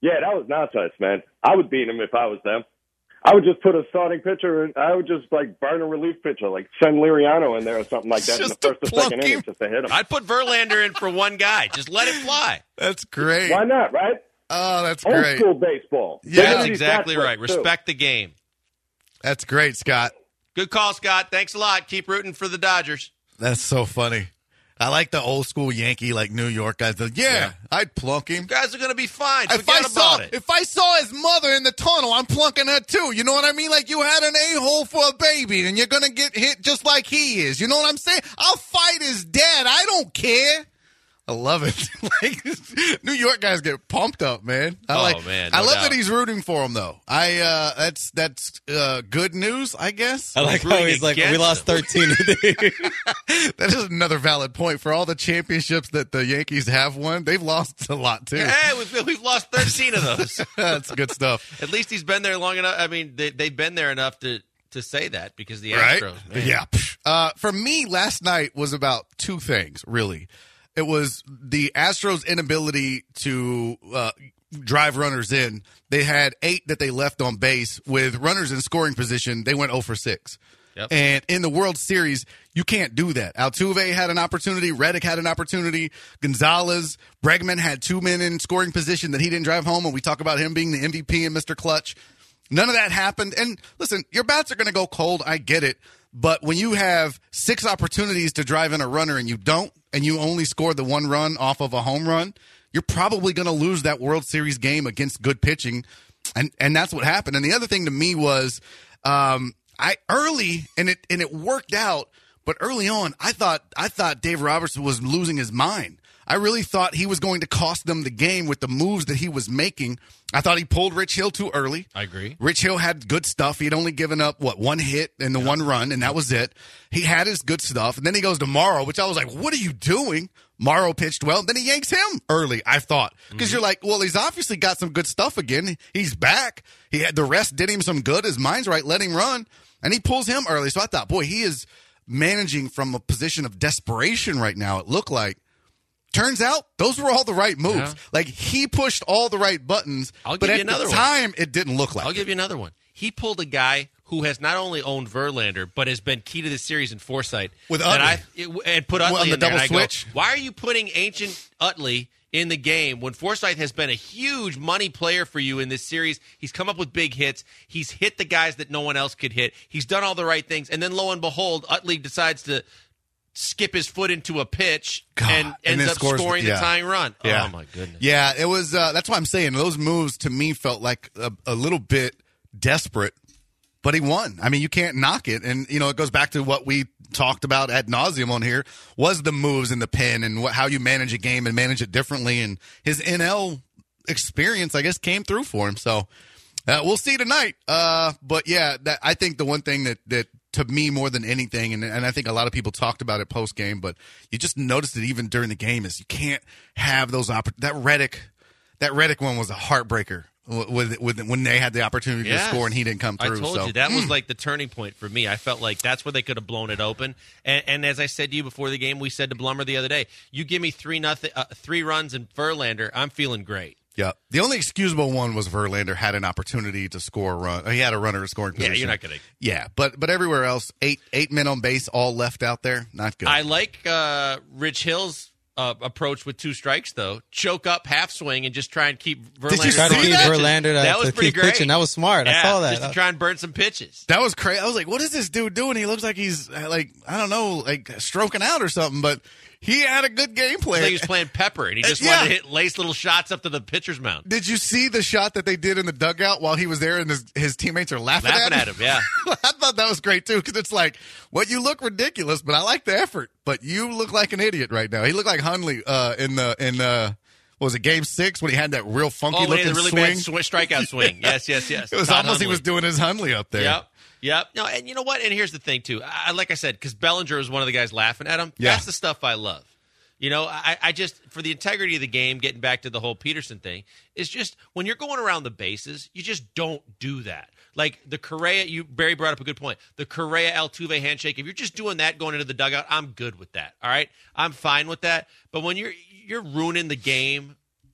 Speaker 10: Yeah, that was nonsense, man. I would beat him if I was them. I would just put a starting pitcher, and I would just like burn a relief pitcher, like send Liriano in there or something like that in the first or second inning just to hit him.
Speaker 5: I'd put Verlander in for one guy. Just let it fly.
Speaker 7: That's great.
Speaker 10: Why not, right?
Speaker 7: Oh, that's
Speaker 10: Old
Speaker 7: great.
Speaker 10: school baseball.
Speaker 5: Yeah, that's exactly right. Respect the game.
Speaker 7: That's great, Scott.
Speaker 5: Good call, Scott. Thanks a lot. Keep rooting for the Dodgers.
Speaker 7: That's so funny. I like the old school Yankee, like New York guys. Like, yeah, yeah, I'd plunk him.
Speaker 5: You guys are going to be fine.
Speaker 7: If
Speaker 5: Forget
Speaker 7: I saw,
Speaker 5: about it.
Speaker 7: if I saw his mother in the tunnel, I'm plunking her too. You know what I mean? Like you had an a-hole for a baby, and you're going to get hit just like he is. You know what I'm saying? I'll fight his dad. I don't care. I love it. Like New York guys get pumped up, man. I
Speaker 5: oh
Speaker 7: like,
Speaker 5: man, no
Speaker 7: I love
Speaker 5: doubt.
Speaker 7: that he's rooting for him, though. I uh, that's that's uh, good news, I guess.
Speaker 6: I like
Speaker 5: He's
Speaker 6: how
Speaker 5: rooting
Speaker 6: he's like, we
Speaker 5: against
Speaker 6: lost
Speaker 5: him.
Speaker 6: thirteen today.
Speaker 7: That is another valid point for all the championships that the Yankees have won. They've lost a lot too.
Speaker 5: Hey, we've, we've lost thirteen of those.
Speaker 7: That's good stuff.
Speaker 5: At least he's been there long enough. I mean, they, they've been there enough to, to say that because the
Speaker 7: Right?
Speaker 5: Astros. Man.
Speaker 7: Yeah. Uh, for me, last night was about two things, really. It was the Astros' inability to uh, drive runners in. They had eight that they left on base. With runners in scoring position, they went oh for six.
Speaker 5: Yep.
Speaker 7: And in the World Series, you can't do that. Altuve had an opportunity. Reddick had an opportunity. Gonzalez, Bregman had two men in scoring position that he didn't drive home. And we talk about him being the M V P and Mister Clutch. None of that happened. And listen, your bats are going to go cold. I get it. But when you have six opportunities to drive in a runner and you don't, and you only score the one run off of a home run, you're probably going to lose that World Series game against good pitching. And and that's what happened. And the other thing to me was um, I early, and it and it worked out, but early on, I thought I thought Dave Robertson was losing his mind. I really thought he was going to cost them the game with the moves that he was making. I thought he pulled Rich Hill too early.
Speaker 5: I agree.
Speaker 7: Rich Hill had good stuff. He had only given up, what, one hit and the
Speaker 5: Yep.
Speaker 7: one run, and that was it. He had his good stuff. And then he goes to Morrow, which I was like, what are you doing? Morrow pitched well. Then he yanks him early, I thought. Because
Speaker 5: Mm-hmm.
Speaker 7: you're like, well, he's obviously got some good stuff again. He's back. He had the rest did him some good. His mind's right. Let him run. And he pulls him early. So I thought, boy, he is managing from a position of desperation right now, it looked like. Turns out those were all the right moves.
Speaker 5: Yeah.
Speaker 7: Like he pushed all the right buttons,
Speaker 5: I'll
Speaker 7: but
Speaker 5: give
Speaker 7: at
Speaker 5: you another
Speaker 7: the
Speaker 5: one.
Speaker 7: time it didn't look like
Speaker 5: I'll
Speaker 7: it.
Speaker 5: give you another one. He pulled a guy who has not only owned Verlander, but has been key to the series in foresight.
Speaker 7: With
Speaker 5: and
Speaker 7: Utley.
Speaker 5: I it, and put Utley
Speaker 7: Well, on the
Speaker 5: in there.
Speaker 7: double
Speaker 5: and I go,
Speaker 7: switch?
Speaker 5: why are you putting ancient Utley in the game when Forsythe has been a huge money player for you in this series? He's come up with big hits. He's hit the guys that no one else could hit. He's done all the right things. And then lo and behold, Utley decides to skip his foot into a pitch
Speaker 7: God,
Speaker 5: and
Speaker 7: and
Speaker 5: ends
Speaker 7: then
Speaker 5: up
Speaker 7: scores-
Speaker 5: scoring
Speaker 7: yeah.
Speaker 5: the tying run.
Speaker 7: Yeah.
Speaker 5: Oh, my goodness.
Speaker 7: Yeah, it was. Uh, that's why I'm saying those moves to me felt like a, a little bit desperate, but he won. I mean, you can't knock it, and you know it goes back to what we talked about ad nauseum on here was the moves in the pen and what, how you manage a game and manage it differently. And his N L experience, I guess, came through for him. So uh, we'll see tonight. Uh, but yeah, that, I think the one thing that that. To me, more than anything, and, and I think a lot of people talked about it post game, but you just noticed it even during the game is you can't have those oppor- that Reddick, that Reddick one was a heartbreaker with, with when they had the opportunity
Speaker 5: Yes.
Speaker 7: to score and he didn't come through.
Speaker 5: I told
Speaker 7: so.
Speaker 5: you that was like the turning point for me. I felt like that's where they could have blown it open. And, and as I said to you before the game, we said to Blummer the other day, you give me three nothing, uh, three runs in Verlander, I'm feeling great.
Speaker 7: Yeah, the only excusable one was Verlander had an opportunity to score a run. He had a runner in scoring
Speaker 5: Yeah,
Speaker 7: position.
Speaker 5: you're not going to.
Speaker 7: Yeah, but but everywhere else, eight eight men on base, all left out there, not good.
Speaker 5: I like uh, Rich Hill's uh, approach with two strikes, though. Choke up, half swing, and just try and keep Verlander.
Speaker 7: Did you
Speaker 6: Try to
Speaker 7: see
Speaker 6: keep
Speaker 7: that?
Speaker 6: Verlander to,
Speaker 5: That was
Speaker 6: to
Speaker 5: pretty
Speaker 6: keep
Speaker 5: great.
Speaker 6: pitching. That was smart.
Speaker 5: Yeah,
Speaker 6: I saw that.
Speaker 5: just to try and burn some pitches.
Speaker 7: That was crazy. I was like, what is this dude doing? He looks like he's like, I don't know, like stroking out or something, but he had a good game
Speaker 5: It's
Speaker 7: plan.
Speaker 5: like he was playing Pepper, and he just
Speaker 7: Uh, yeah.
Speaker 5: wanted to hit lace little shots up to the pitcher's mound.
Speaker 7: Did you see the shot that they did in the dugout while he was there and his, his teammates are laughing,
Speaker 5: Laughing
Speaker 7: at
Speaker 5: at
Speaker 7: him?
Speaker 5: him, yeah.
Speaker 7: I thought that was great too because it's like, well, you look ridiculous, but I like the effort. But you look like an idiot right now. He looked like Hundley uh, in the in uh, what was it game six when he had that real funky
Speaker 5: Oh, he
Speaker 7: looking
Speaker 5: had a really
Speaker 7: swing.
Speaker 5: bad sw- strikeout swing. Yes, yes, yes.
Speaker 7: It was
Speaker 5: Todd
Speaker 7: almost he
Speaker 5: Hundley.
Speaker 7: was doing his Hundley up there.
Speaker 5: Yep. Yep. No, and you know what? And here's the thing, too. I, like I said, because Bellinger was one of the guys laughing at him.
Speaker 7: Yeah.
Speaker 5: That's the stuff I love. You know, I, I just, for the integrity of the game, getting back to the whole Peterson thing, is just when you're going around the bases, you just don't do that. Like the Correa, you Barry brought up a good point. The Correa Altuve handshake. If you're just doing that going into the dugout, I'm good with that. All right, I'm fine with that. But when you're you're ruining the game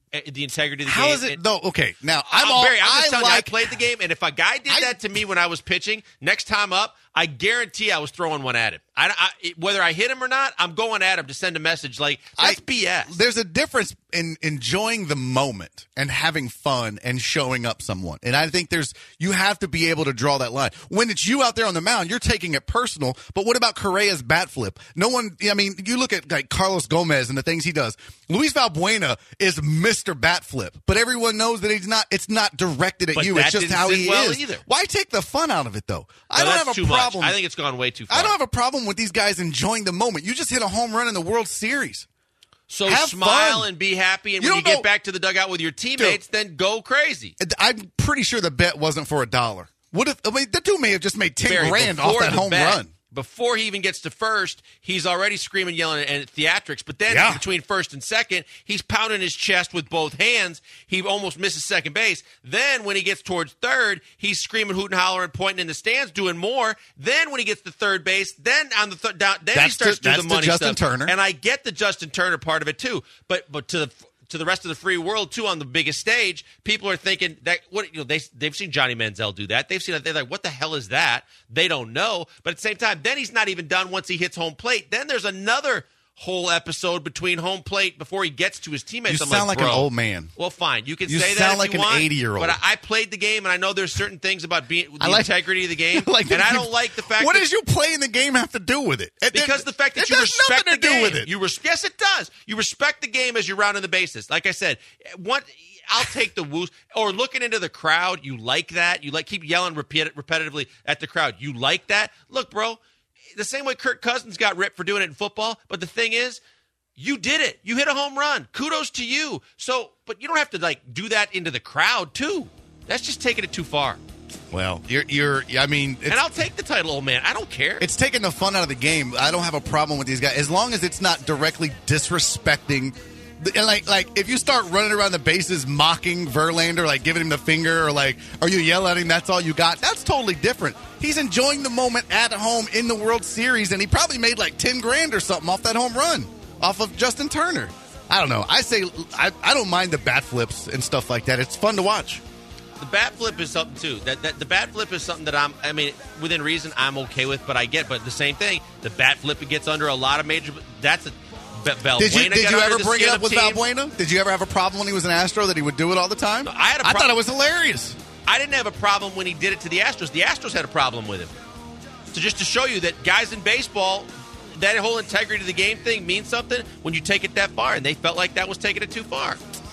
Speaker 5: uh, the integrity of the
Speaker 7: How
Speaker 5: game.
Speaker 7: is it
Speaker 5: And-
Speaker 7: though? Okay, now I'm
Speaker 5: I'm
Speaker 7: all.
Speaker 5: Barry, I'm just
Speaker 7: I
Speaker 5: telling
Speaker 7: like,
Speaker 5: you, I played the game, and if a guy did
Speaker 7: I-
Speaker 5: that to me when I was pitching, next time up, I guarantee I was throwing one at him. I, I, whether I hit him or not, I'm going at him to send a message like, that's
Speaker 7: I-
Speaker 5: B S.
Speaker 7: There's a difference in enjoying the moment and having fun and showing up someone. And I think there's you have to be able to draw that line. When it's you out there on the mound, you're taking it personal. But what about Correa's bat flip? No one, I mean, you look at like Carlos Gomez and the things he does. Luis Valbuena is Mister Bat Flip, but everyone knows that he's not. It's not directed at
Speaker 5: But
Speaker 7: you.
Speaker 5: that
Speaker 7: It's just
Speaker 5: didn't
Speaker 7: how
Speaker 5: sit
Speaker 7: he
Speaker 5: well
Speaker 7: is.
Speaker 5: either.
Speaker 7: Why take the fun out of it though? I
Speaker 5: No,
Speaker 7: don't
Speaker 5: that's
Speaker 7: have a
Speaker 5: too
Speaker 7: problem.
Speaker 5: Much. I think it's gone way too far.
Speaker 7: I don't have a problem with these guys enjoying the moment. You just hit a home run in the World Series.
Speaker 5: So
Speaker 7: Have
Speaker 5: smile
Speaker 7: fun.
Speaker 5: and be happy, and
Speaker 7: You
Speaker 5: when you
Speaker 7: don't
Speaker 5: get
Speaker 7: know-
Speaker 5: back to the dugout with your teammates, then go crazy.
Speaker 7: I'm pretty sure the bet wasn't for a dollar. What if? I mean, the dude may have just made ten
Speaker 5: Barry,
Speaker 7: grand off
Speaker 5: before
Speaker 7: that
Speaker 5: the
Speaker 7: home
Speaker 5: bet,
Speaker 7: run.
Speaker 5: Before he even gets to first, he's already screaming, yelling, and theatrics. But then
Speaker 7: Yeah.
Speaker 5: between first and second, he's pounding his chest with both hands. He almost misses second base. Then when he gets towards third, he's screaming, hooting, hollering, pointing in the stands, doing more. Then when he gets to third base, then on the th- down, then he
Speaker 7: That's
Speaker 5: starts
Speaker 7: the-
Speaker 5: doing
Speaker 7: that's
Speaker 5: the
Speaker 7: the
Speaker 5: money
Speaker 7: Justin
Speaker 5: stuff.
Speaker 7: Turner.
Speaker 5: And I get the Justin Turner part of it too. But but to the to the rest of the free world too, on the biggest stage, people are thinking that what you know they they've seen Johnny Manziel do that. They've seen it. They're like, what the hell is that? They don't know. But at the same time, then he's not even done once he hits home plate. Then there's another whole episode between home plate before he gets to his teammates.
Speaker 7: You
Speaker 5: I'm
Speaker 7: sound like,
Speaker 5: bro,
Speaker 7: an old man.
Speaker 5: Well, fine. You can
Speaker 7: You
Speaker 5: say that
Speaker 7: sound
Speaker 5: if
Speaker 7: like
Speaker 5: you
Speaker 7: an
Speaker 5: want,
Speaker 7: eighty-year-old.
Speaker 5: But I, I played the game, and I know there's certain things about being the
Speaker 7: I like-
Speaker 5: integrity of the game,
Speaker 7: Like,
Speaker 5: and I
Speaker 7: you-
Speaker 5: don't like the fact
Speaker 7: What
Speaker 5: that
Speaker 7: does you playing the game have to do with it? It-
Speaker 5: because
Speaker 7: it-
Speaker 5: the fact that
Speaker 7: it
Speaker 5: you
Speaker 7: has
Speaker 5: respect
Speaker 7: nothing
Speaker 5: the
Speaker 7: to do
Speaker 5: game.
Speaker 7: with it.
Speaker 5: You res- yes, it does. You respect the game as you're rounding the bases. Like I said, what I'll take the woos or looking into the crowd. You like that? You like keep yelling repeat, repetitively at the crowd. You like that? Look, bro, the same way Kirk Cousins got ripped for doing it in football. But the thing is, you did it. You hit a home run. Kudos to you. So, but you don't have to like do that into the crowd too. That's just taking it too far.
Speaker 7: Well, you're, you're. I mean, it's,
Speaker 5: And I'll take the title, old man. I don't care.
Speaker 7: it's taking the fun out of the game. I don't have a problem with these guys as long as it's not directly disrespecting. And like, like if you start running around the bases mocking Verlander, like giving him the finger, or like, or you yell at him, that's all you got. That's totally different. He's enjoying the moment at home in the World Series, and he probably made like ten grand or something off that home run, off of Justin Turner. I don't know. I say I, I don't mind the bat flips and stuff like that. It's fun to watch.
Speaker 5: The bat flip is something too. That, that the bat flip is something that I'm. I mean, within reason, I'm okay with. But I get. But the same thing, the bat flip it gets under a lot of major. That's a. Valbuena
Speaker 7: Did you, did
Speaker 5: got
Speaker 7: you
Speaker 5: under
Speaker 7: ever
Speaker 5: the
Speaker 7: bring it
Speaker 5: skin
Speaker 7: up
Speaker 5: of
Speaker 7: with
Speaker 5: teams.
Speaker 7: Valbuena? Did you ever have a problem when he was an Astro that he would do it all the time?
Speaker 5: No, I had a
Speaker 7: I
Speaker 5: prob-
Speaker 7: thought it was hilarious.
Speaker 5: I didn't have a problem when he did it to the Astros. The Astros had a problem with him. So just to show you that guys in baseball, that whole integrity of the game thing means something when you take it that far, and they felt like that was taking it too far.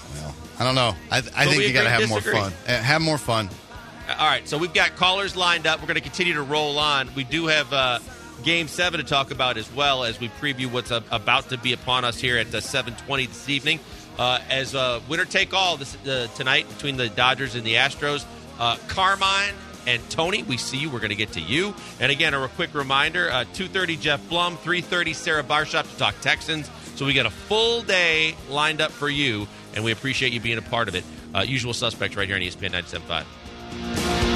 Speaker 7: I don't know. I, I
Speaker 5: So
Speaker 7: think
Speaker 5: we
Speaker 7: you got to
Speaker 5: agree to
Speaker 7: have more
Speaker 5: disagree.
Speaker 7: fun. Uh, Have more fun.
Speaker 5: All right, so we've got callers lined up. We're going to continue to roll on. We do have uh, Game seven to talk about as well as we preview what's uh, about to be upon us here at uh, seven twenty this evening. Uh, as uh, winner-take-all this, uh, tonight between the Dodgers and the Astros. Uh, Carmine and Tony, we see you. We're going to get to you. And again, a quick reminder, uh, two thirty Jeff Blum, three thirty Sarah Barshop to talk Texans. So we got a full day lined up for you, and we appreciate you being a part of it. Uh, usual suspects right here on E S P N ninety-seven point five.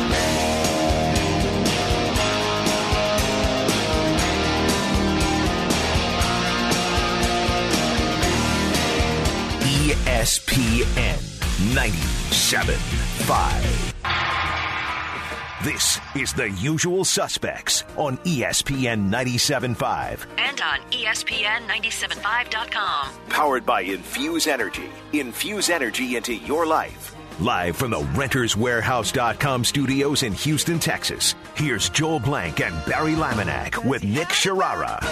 Speaker 1: E S P N ninety-seven point five. This is The Usual Suspects on E S P N ninety-seven point five.
Speaker 4: And on E S P N ninety-seven point five dot com.
Speaker 1: Powered by Infuse Energy. Infuse energy into your life. Live from the Renters Warehouse dot com studios in Houston, Texas. Here's Joel Blank and Barry Laminack with Nick Sharara.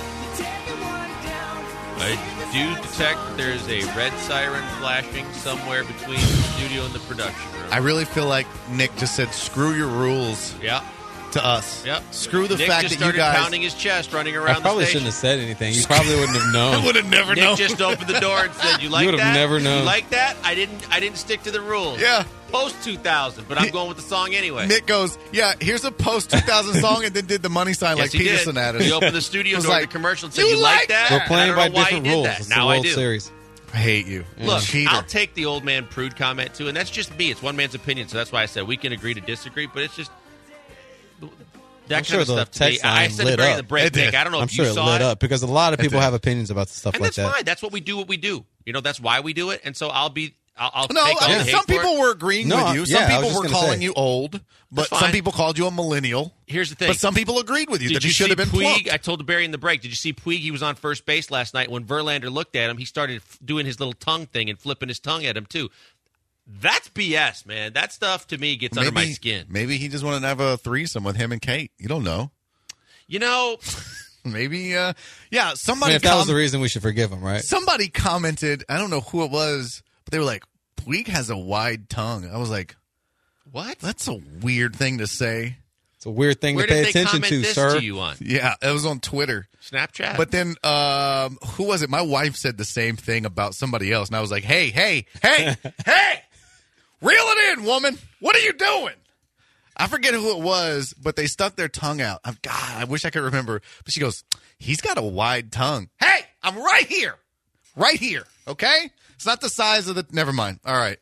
Speaker 5: I do detect there's a red siren flashing somewhere between the studio and the production room.
Speaker 7: I really feel like Nick just said, "Screw your rules."
Speaker 5: Yeah.
Speaker 7: To us.
Speaker 5: Yep.
Speaker 7: Screw the
Speaker 5: Nick
Speaker 7: fact
Speaker 5: just
Speaker 7: that you
Speaker 5: started
Speaker 7: guys
Speaker 5: pounding his chest, running
Speaker 6: I
Speaker 5: around
Speaker 6: probably
Speaker 5: the station.
Speaker 6: shouldn't have said anything. You probably wouldn't have known.
Speaker 7: I would have never
Speaker 5: Nick
Speaker 7: known.
Speaker 5: just opened the door and said, "You like
Speaker 6: would
Speaker 5: that?
Speaker 6: have never known.
Speaker 5: You like that? I didn't. I didn't stick to the rules.
Speaker 7: Yeah.
Speaker 5: Post two thousand, but I'm going with the song anyway."
Speaker 7: Nick goes, "Yeah, here's a post two thousand song," and then did the money sign
Speaker 5: Yes,
Speaker 7: like
Speaker 5: he
Speaker 7: Peterson
Speaker 5: did.
Speaker 7: at us.
Speaker 5: He opened the studio
Speaker 7: Was
Speaker 5: door
Speaker 7: like,
Speaker 5: to the commercial and said,
Speaker 7: "You
Speaker 5: "You like
Speaker 7: like
Speaker 5: that?"
Speaker 6: We're
Speaker 5: And I
Speaker 6: playing
Speaker 5: don't
Speaker 6: by
Speaker 5: know why he
Speaker 6: different
Speaker 5: did
Speaker 6: rules.
Speaker 5: that.
Speaker 6: It's
Speaker 5: Now
Speaker 6: the
Speaker 5: I
Speaker 6: World
Speaker 5: do.
Speaker 6: Series.
Speaker 7: I hate you.
Speaker 5: Look,
Speaker 7: Cheater.
Speaker 5: I'll take the old man prude comment too, and that's just me. It's one man's opinion, so that's why I said we can agree to disagree. But it's just that
Speaker 6: I'm
Speaker 5: kind
Speaker 6: sure
Speaker 5: of
Speaker 6: the
Speaker 5: stuff to me.
Speaker 6: text
Speaker 5: I
Speaker 6: line
Speaker 5: said
Speaker 6: lit
Speaker 5: it during
Speaker 6: up.
Speaker 5: the break,
Speaker 7: It did.
Speaker 5: Nick. I don't know
Speaker 6: I'm
Speaker 5: if
Speaker 6: sure
Speaker 5: you
Speaker 6: it
Speaker 5: saw
Speaker 6: lit
Speaker 5: it.
Speaker 6: up because a lot of people
Speaker 7: did.
Speaker 6: have opinions about stuff
Speaker 5: And
Speaker 6: like
Speaker 5: that's
Speaker 6: that.
Speaker 5: fine. That's what we do. What we do. You know, that's why we do it. And so I'll be I'll, I'll
Speaker 7: no,
Speaker 5: take all
Speaker 7: I mean,
Speaker 5: the hate
Speaker 7: some
Speaker 5: for
Speaker 7: people
Speaker 5: it.
Speaker 7: were agreeing
Speaker 6: No,
Speaker 7: with you. Some
Speaker 6: yeah, I was
Speaker 7: people
Speaker 6: just
Speaker 7: were
Speaker 6: gonna
Speaker 7: calling
Speaker 6: say.
Speaker 7: you old, but
Speaker 5: That's fine.
Speaker 7: some people called you a millennial.
Speaker 5: Here's the thing.
Speaker 7: But some people agreed with you
Speaker 5: Did
Speaker 7: that
Speaker 5: you
Speaker 7: he should
Speaker 5: see
Speaker 7: have been
Speaker 5: Puig?
Speaker 7: plucked.
Speaker 5: I told Barry in the break. Did you see Puig? He was on first base last night. When Verlander looked at him, he started f- doing his little tongue thing and flipping his tongue at him, too. That's B S, man. That stuff, to me, gets
Speaker 7: maybe,
Speaker 5: under my skin.
Speaker 7: Maybe he just wanted to have a threesome with him and Kate. You don't know.
Speaker 5: You know,
Speaker 7: maybe, uh, yeah,
Speaker 6: I
Speaker 7: somebody
Speaker 6: mean, if that
Speaker 7: com-
Speaker 6: was the reason, we should forgive him, right?
Speaker 7: somebody commented, I don't know who it was, but they were like, Puig has a wide tongue. I was like,
Speaker 5: what?
Speaker 7: That's a weird thing to say.
Speaker 6: It's a weird thing
Speaker 5: Where
Speaker 6: to pay
Speaker 5: did they
Speaker 6: attention
Speaker 5: comment
Speaker 6: to,
Speaker 5: this
Speaker 6: sir.
Speaker 5: to you on?
Speaker 7: Yeah, it was on Twitter.
Speaker 5: Snapchat.
Speaker 7: But then, um, who was it? My wife said the same thing about somebody else, and I was like, hey, hey, hey, hey, reel it in, woman. What are you doing? I forget who it was, but they stuck their tongue out. I'm, God, I wish I could remember. But she goes, he's got a wide tongue. Hey, I'm right here. Right here, okay? It's not the size of the – never mind. All right.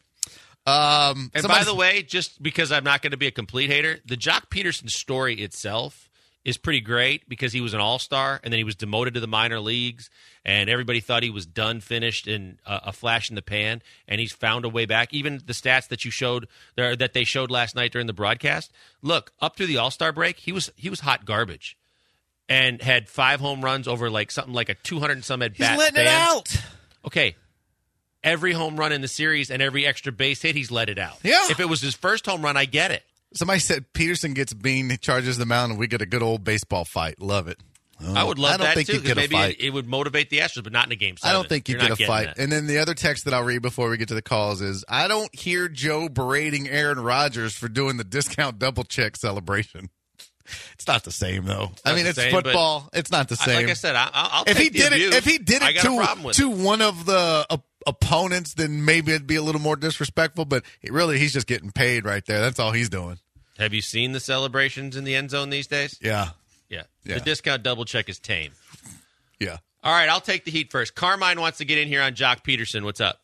Speaker 7: Um,
Speaker 5: and by the way, just because I'm not going to be a complete hater, the Jock Peterson story itself is pretty great because he was an all-star and then he was demoted to the minor leagues and everybody thought he was done, finished, and uh, a flash in the pan, and he's found a way back. Even the stats that you showed there, that they showed last night during the broadcast, look, up through the all-star break, he was he was hot garbage and had five home runs over like something like a two hundred and some at bat.
Speaker 7: He's letting
Speaker 5: span.
Speaker 7: it out.
Speaker 5: Okay. Every home run in the series and every extra base hit, he's let it out.
Speaker 7: Yeah.
Speaker 5: If it was his first home run, I get it.
Speaker 7: Somebody said Peterson gets bean, charges the mound, and we get a good old baseball fight. Love it. Oh,
Speaker 5: I would love
Speaker 7: I don't
Speaker 5: that,
Speaker 7: think
Speaker 5: too,
Speaker 7: you'd
Speaker 5: because
Speaker 7: get a
Speaker 5: maybe
Speaker 7: fight.
Speaker 5: it, it would motivate the Astros, but not in a game seven.
Speaker 7: I don't think you
Speaker 5: You're
Speaker 7: get
Speaker 5: not
Speaker 7: a
Speaker 5: getting
Speaker 7: fight.
Speaker 5: that.
Speaker 7: And then the other text that I'll read before we get to the calls is, I don't hear Joe berating Aaron Rodgers for doing the discount double check celebration. It's not the same, though. I
Speaker 5: not
Speaker 7: mean,
Speaker 5: the
Speaker 7: it's
Speaker 5: same,
Speaker 7: football. It's not the
Speaker 5: I-
Speaker 7: same.
Speaker 5: like I said, I, I'll I'll
Speaker 7: if
Speaker 5: take
Speaker 7: he
Speaker 5: the
Speaker 7: did
Speaker 5: abuse.
Speaker 7: it, if he did
Speaker 5: I
Speaker 7: it
Speaker 5: got a problem
Speaker 7: to
Speaker 5: with
Speaker 7: to
Speaker 5: it.
Speaker 7: one of the uh, opponents, then maybe it'd be a little more disrespectful. But it really, he's just getting paid right there. That's all he's doing.
Speaker 5: Have you seen the celebrations in the end zone these days?
Speaker 7: Yeah,
Speaker 5: Yeah.
Speaker 7: Yeah.
Speaker 5: The discount double check is tame.
Speaker 7: yeah.
Speaker 5: All right, I'll take the heat first. Carmine wants to get in here on Jock Peterson. What's up?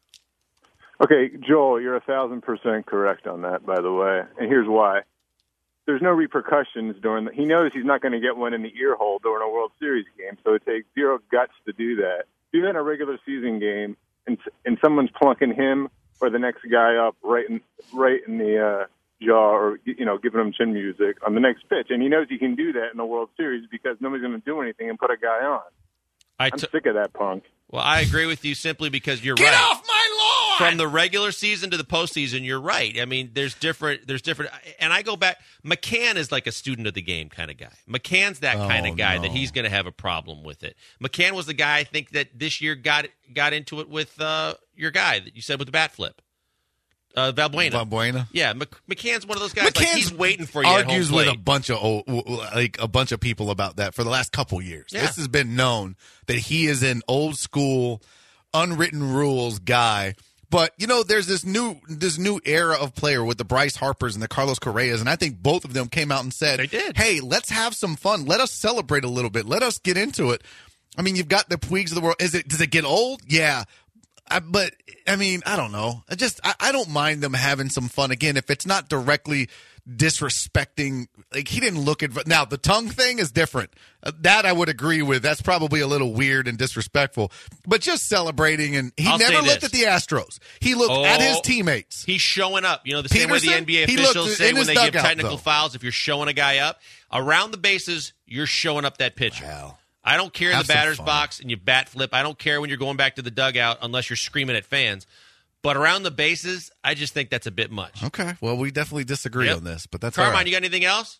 Speaker 10: Okay, Joel, you're a thousand percent correct on that, by the way. And here's why. There's no repercussions during the, he knows he's not going to get one in the ear hole during a World Series game, so it takes zero guts to do that. Do that in a regular season game, and and someone's plunking him or the next guy up right in right in the uh, jaw, or you know, giving him chin music on the next pitch, and he knows he can do that in the World Series because nobody's going to do anything and put a guy on.
Speaker 5: I
Speaker 10: I'm
Speaker 5: t-
Speaker 10: sick of that punk.
Speaker 5: Well, I agree with you simply because you're
Speaker 7: Get
Speaker 5: right.
Speaker 7: off my lawn!
Speaker 5: From the regular season to the postseason, you're right. I mean, there's different. There's different. And I go back. McCann is like a student of the game kind of guy. McCann's that
Speaker 7: Oh,
Speaker 5: kind of guy
Speaker 7: no.
Speaker 5: that he's going to have a problem with it. McCann was the guy I think that this year got got into it with uh, your guy that you said with the bat flip, uh, Valbuena.
Speaker 7: Valbuena.
Speaker 5: Yeah, Mc, McCann's one of those guys. Like
Speaker 7: McCann's
Speaker 5: he's waiting for you. at home
Speaker 7: argues with
Speaker 5: plate.
Speaker 7: a bunch of old, like a bunch of people about that for the last couple years.
Speaker 5: Yeah.
Speaker 7: This has been known that he is an old school, unwritten rules guy. But you know, there's this new this new era of player with the Bryce Harpers and the Carlos Correas, and I think both of them came out and said,
Speaker 5: They did.
Speaker 7: "Hey, let's have some fun. Let us celebrate a little bit. Let us get into it." I mean, you've got the Puigs of the world. Is it does it get old? Yeah. I, but I mean, I don't know. I just I, I don't mind them having some fun again if it's not directly disrespecting. Like he didn't look at now the tongue thing is different. Uh, that I would agree with. That's probably a little weird and disrespectful. But just celebrating, and he
Speaker 5: I'll
Speaker 7: never
Speaker 5: say
Speaker 7: looked
Speaker 5: this.
Speaker 7: at the Astros. He looked
Speaker 5: Oh,
Speaker 7: at his teammates.
Speaker 5: He's showing up. You know, the same way the
Speaker 7: Peterson?
Speaker 5: N B A
Speaker 7: He
Speaker 5: officials
Speaker 7: looked
Speaker 5: say
Speaker 7: in
Speaker 5: when
Speaker 7: his
Speaker 5: they give
Speaker 7: dugout,
Speaker 5: technical
Speaker 7: though.
Speaker 5: fouls, if you're showing a guy up around the bases, you're showing up that pitcher.
Speaker 7: Wow.
Speaker 5: I don't care in
Speaker 7: Have
Speaker 5: the
Speaker 7: some
Speaker 5: batter's
Speaker 7: fun.
Speaker 5: box and you bat flip. I don't care when you're going back to the dugout unless you're screaming at fans. But around the bases, I just think that's a bit much.
Speaker 7: Okay, well, we definitely disagree
Speaker 5: Yep.
Speaker 7: on this, but that's all
Speaker 5: Carmine,
Speaker 7: right.
Speaker 5: you got anything else?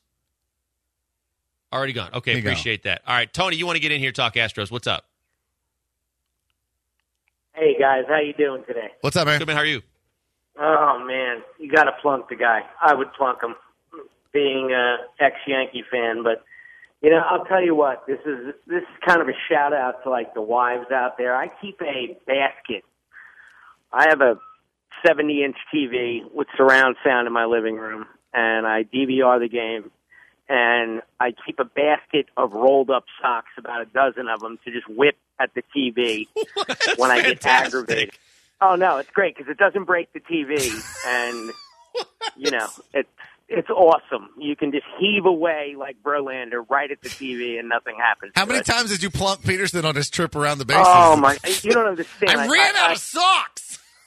Speaker 5: Already gone. Okay,
Speaker 7: Here you go.
Speaker 5: appreciate that. All right, Tony, you want to get in here, talk Astros. What's up?
Speaker 11: Hey guys, how you doing today?
Speaker 7: What's up, man?
Speaker 5: Good, man. How are you?
Speaker 11: Oh man, you got to plunk the guy. I would plunk him, being a ex-Yankee fan. But you know, I'll tell you what. This is this is kind of a shout out to like the wives out there. I keep a basket. I have a seventy inch T V with surround sound in my living room, and I D V R the game. And I keep a basket of rolled up socks, about a dozen of them, to just whip at the T V when I get
Speaker 5: fantastic.
Speaker 11: aggravated. Oh no, it's great because it doesn't break the T V, and you know it's it's awesome. You can just heave away like Verlander right at the T V, and nothing happens.
Speaker 7: How
Speaker 11: to
Speaker 7: many
Speaker 11: it.
Speaker 7: times did you plunk Peterson on his trip around the bases?
Speaker 11: Oh my! You don't understand.
Speaker 7: I ran
Speaker 11: I,
Speaker 7: out
Speaker 11: I,
Speaker 7: of socks.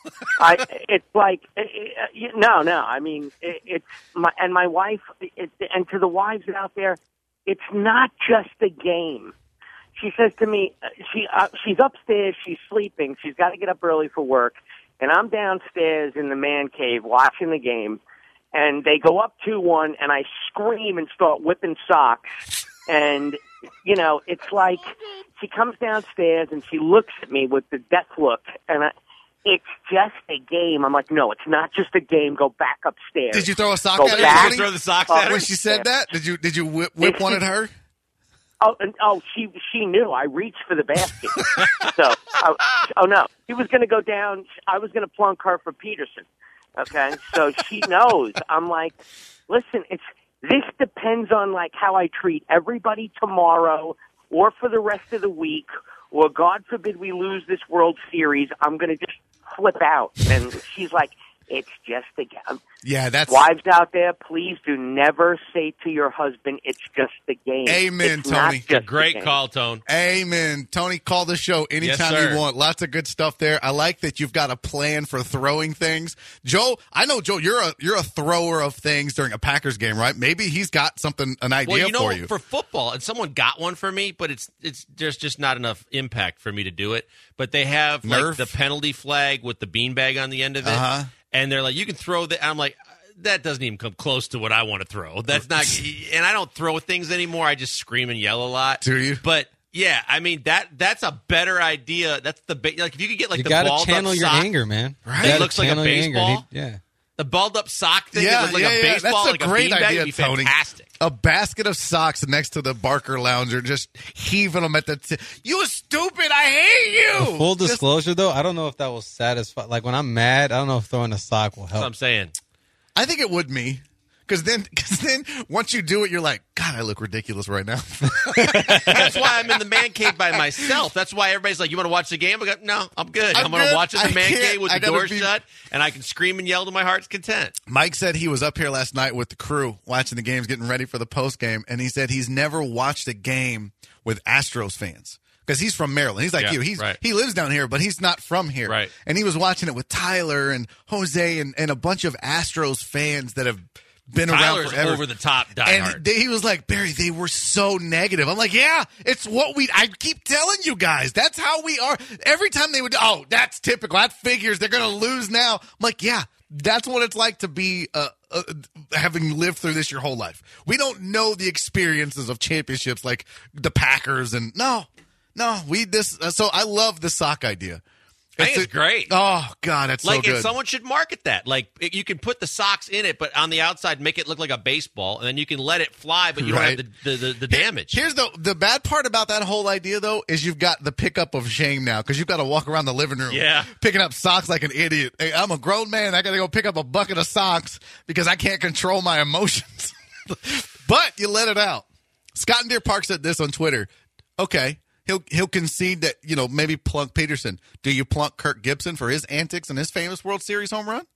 Speaker 11: I. It's like it, it, no, no. I mean, it, it's my and my wife. It, and to the wives out there, it's not just a game. She says to me, she uh, she's upstairs, she's sleeping, she's got to get up early for work, and I'm downstairs in the man cave watching the game, and they go up two one, and I scream and start whipping socks, and, you know, it's like she comes downstairs and she looks at me with the death look, and I, it's just a game. I'm like, no, it's not just a game. Go back upstairs.
Speaker 7: Did you throw a sock
Speaker 11: go
Speaker 7: at
Speaker 11: back,
Speaker 7: her?
Speaker 5: Did you throw the socks
Speaker 11: uh,
Speaker 5: at her?
Speaker 7: When she said that, did you did you whip, whip one at her?
Speaker 11: Oh, and, oh, she she knew. I reached for the basket. so, oh, oh no, she was going to go down. I was going to plunk her for Peterson. Okay, so she knows. I'm like, listen, it's this depends on like how I treat everybody tomorrow, or for the rest of the week, or God forbid we lose this World Series. I'm going to just flip out. And she's like, it's just a game.
Speaker 7: Yeah, that's
Speaker 11: wives out there. Please do never say to your husband, "It's just a game."
Speaker 7: Amen,
Speaker 11: it's
Speaker 7: Tony.
Speaker 11: Not just
Speaker 5: Great
Speaker 11: a game.
Speaker 5: call, Tone.
Speaker 7: Amen. Tony, call the show anytime
Speaker 5: Yes, sir.
Speaker 7: you want. Lots of good stuff there. I like that you've got a plan for throwing things. Joe, I know, Joe, you're a you're a thrower of things during a Packers game, right? Maybe he's got something, an idea
Speaker 5: Well, you know,
Speaker 7: for you.
Speaker 5: for football, and someone got one for me, but it's it's there's just not enough impact for me to do it. But they have like
Speaker 7: Nerf?
Speaker 5: the penalty flag with the beanbag on the end of it,
Speaker 7: Uh-huh.
Speaker 5: and they're like, you can throw that. I'm like, that doesn't even come close to what I want to throw. That's not, and I don't throw things anymore. I just scream and yell a lot.
Speaker 7: Do you?
Speaker 5: But yeah, I mean that that's a better idea. That's the ba- like if you could get like
Speaker 6: You
Speaker 5: the
Speaker 6: gotta
Speaker 5: balled
Speaker 6: channel
Speaker 5: up
Speaker 6: your
Speaker 5: sock,
Speaker 6: anger, man.
Speaker 7: Right.
Speaker 6: You
Speaker 5: It
Speaker 6: gotta
Speaker 5: looks like a
Speaker 6: channel your anger.
Speaker 5: baseball.
Speaker 6: He- yeah.
Speaker 5: the balled up sock thing.
Speaker 7: Yeah,
Speaker 5: that looked like
Speaker 7: yeah,
Speaker 5: a
Speaker 7: yeah.
Speaker 5: baseball,
Speaker 7: That's a
Speaker 5: like
Speaker 7: great
Speaker 5: a beanbag
Speaker 7: idea,
Speaker 5: would be
Speaker 7: Tony.
Speaker 5: fantastic.
Speaker 7: A basket of socks next to the Barker Lounger, just heaving them at the. T- you stupid! I hate you.
Speaker 6: Full
Speaker 7: Just-
Speaker 6: disclosure, though, I don't know if that will satisfy. Like when I'm mad, I don't know if throwing a sock will
Speaker 5: That's what
Speaker 6: help.
Speaker 5: I'm saying.
Speaker 7: I think it would me. Because then, cause then, once you do it, you're like, God, I look ridiculous right now.
Speaker 5: That's why I'm in the man cave by myself. That's why everybody's like, you want to watch the game? I go, no, I'm good.
Speaker 7: I'm
Speaker 5: I'm, going to
Speaker 7: good.
Speaker 5: watch it in
Speaker 7: I
Speaker 5: the man
Speaker 7: can't.
Speaker 5: cave with
Speaker 7: I
Speaker 5: the
Speaker 7: gotta
Speaker 5: doors
Speaker 7: be-
Speaker 5: shut, and I can scream and yell to my heart's content.
Speaker 7: Mike said he was up here last night with the crew watching the games, getting ready for the post game, and he said he's never watched a game with Astros fans. Because he's from Maryland. He's like
Speaker 5: Yeah,
Speaker 7: you. He's
Speaker 5: right.
Speaker 7: He lives down here, but he's not from here.
Speaker 5: Right.
Speaker 7: And he was watching it with Tyler and Jose and, and a bunch of Astros fans that have been
Speaker 5: Tyler's
Speaker 7: around forever.
Speaker 5: over the top diehard.
Speaker 7: And they, he was like, Barry, they were so negative. I'm like, yeah, it's what we, I keep telling you guys. That's how we are. Every time they would, oh, that's typical. That figures they're going to lose now. I'm like, yeah, that's what it's like to be, uh, uh, having lived through this your whole life. We don't know the experiences of championships like the Packers and no, no, we, this, uh, so I love the sock idea.
Speaker 5: I think it's
Speaker 7: a-
Speaker 5: great.
Speaker 7: Oh, God, that's
Speaker 5: Like,
Speaker 7: so good.
Speaker 5: and someone should market that. Like, it, you can put the socks in it, but on the outside, make it look like a baseball, and then you can let it fly, but you
Speaker 7: Right.
Speaker 5: don't have the, the, the, the damage.
Speaker 7: Here's the the bad part about that whole idea, though, is you've got the pickup of shame now because you've got to walk around the living room,
Speaker 5: Yeah.
Speaker 7: picking up socks like an idiot. Hey, I'm a grown man. I got to go pick up a bucket of socks because I can't control my emotions. But you let it out. Scott in Deer Park said this on Twitter. Okay, he'll he'll concede that you know maybe plunk Peterson. Do you plunk Kirk Gibson for his antics and his famous World Series home run?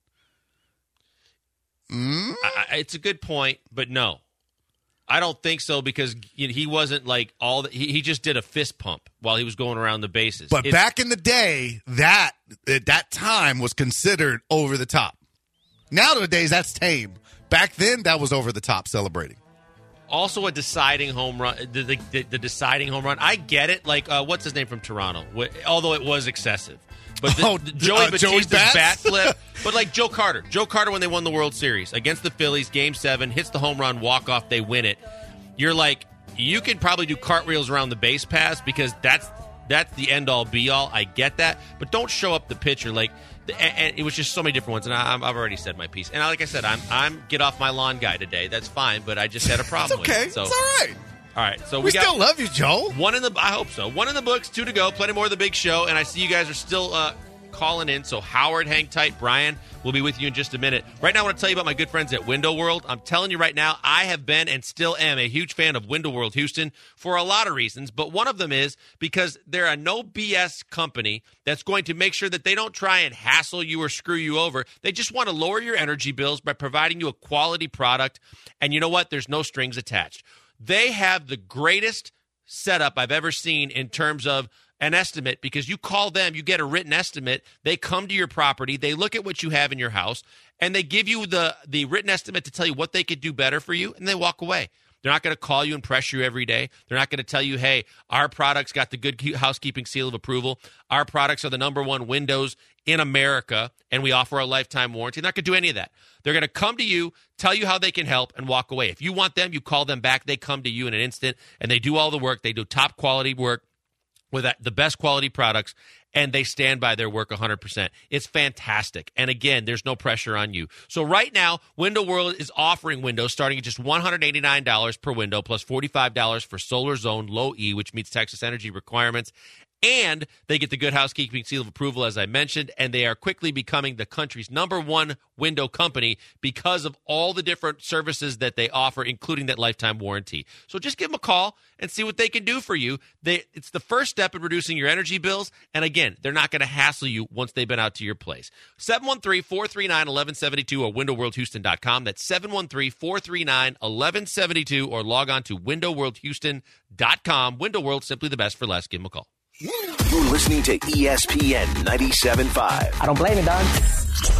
Speaker 7: Mm?
Speaker 5: I, I- it's a good point, but no. I don't think so because you know, he wasn't like all the, he, he just did a fist pump while he was going around the bases.
Speaker 7: But
Speaker 5: It's-
Speaker 7: back in the day, that at that time was considered over the top. Nowadays, that's tame. Back then, that was over the top celebrating.
Speaker 5: also a deciding home run, the, the, the, the deciding home run. I get it. Like, uh, what's his name from Toronto? Wh- Although it was excessive. But the,
Speaker 7: Oh,
Speaker 5: the Joey
Speaker 7: uh, Joey
Speaker 5: Batista's
Speaker 7: Bats?
Speaker 5: bat flip. But like Joe Carter. Joe Carter, when they won the World Series against the Phillies, game seven, hits the home run, walk off, they win it. You're like, you could probably do cartwheels around the base pass because that's that's the end all be all. I get that. But don't show up the pitcher. Like, the, and, and it was just so many different ones. And I, I've already said my piece. And like I said, I'm I'm get off my lawn guy today. That's fine. But I just had a problem
Speaker 7: It's okay.
Speaker 5: with it. So,
Speaker 7: It's all right.
Speaker 5: all right, so we,
Speaker 7: We
Speaker 5: got
Speaker 7: still love you, Joe.
Speaker 5: One in the, I hope so. One in the books, two to go. Plenty more of the big show, and I see you guys are still uh, calling in. So Howard, hang tight. Brian will be with you in just a minute. Right now, I want to tell you about my good friends at Window World. I'm telling you right now, I have been and still am a huge fan of Window World Houston for a lot of reasons, but one of them is because they're a no B S company that's going to make sure that they don't try and hassle you or screw you over. They just want to lower your energy bills by providing you a quality product, and you know what? There's no strings attached. They have the greatest setup I've ever seen in terms of an estimate because you call them, you get a written estimate. They come to your property, they look at what you have in your house, and they give you the, the written estimate to tell you what they could do better for you, and they walk away. They're not going to call you and pressure you every day. They're not going to tell you, hey, our product's got the good housekeeping seal of approval. Our products are the number one windows in America, and we offer a lifetime warranty. They're not going to do any of that. They're going to come to you, tell you how they can help, and walk away. If you want them, you call them back. They come to you in an instant, and they do all the work. They do top quality work with the best quality products, and they stand by their work one hundred percent. It's fantastic. And again, there's no pressure on you. So right now, Window World is offering windows starting at just one hundred eighty-nine dollars per window plus forty-five dollars for Solar Zone Low E, which meets Texas energy requirements. And they get the good housekeeping seal of approval, as I mentioned, and they are quickly becoming the country's number one window company because of all the different services that they offer, including that lifetime warranty. So just give them a call and see what they can do for you. They, it's the first step in reducing your energy bills, and again, they're not going to hassle you once they've been out to your place. seven one three, four three nine, one one seven two or window world houston dot com. That's seven one three, four three nine, one one seven two or log on to window world houston dot com. Window World, simply the best for less. Give them a call.
Speaker 1: You're listening to E S P N ninety-seven point five.
Speaker 12: I don't blame it, Don.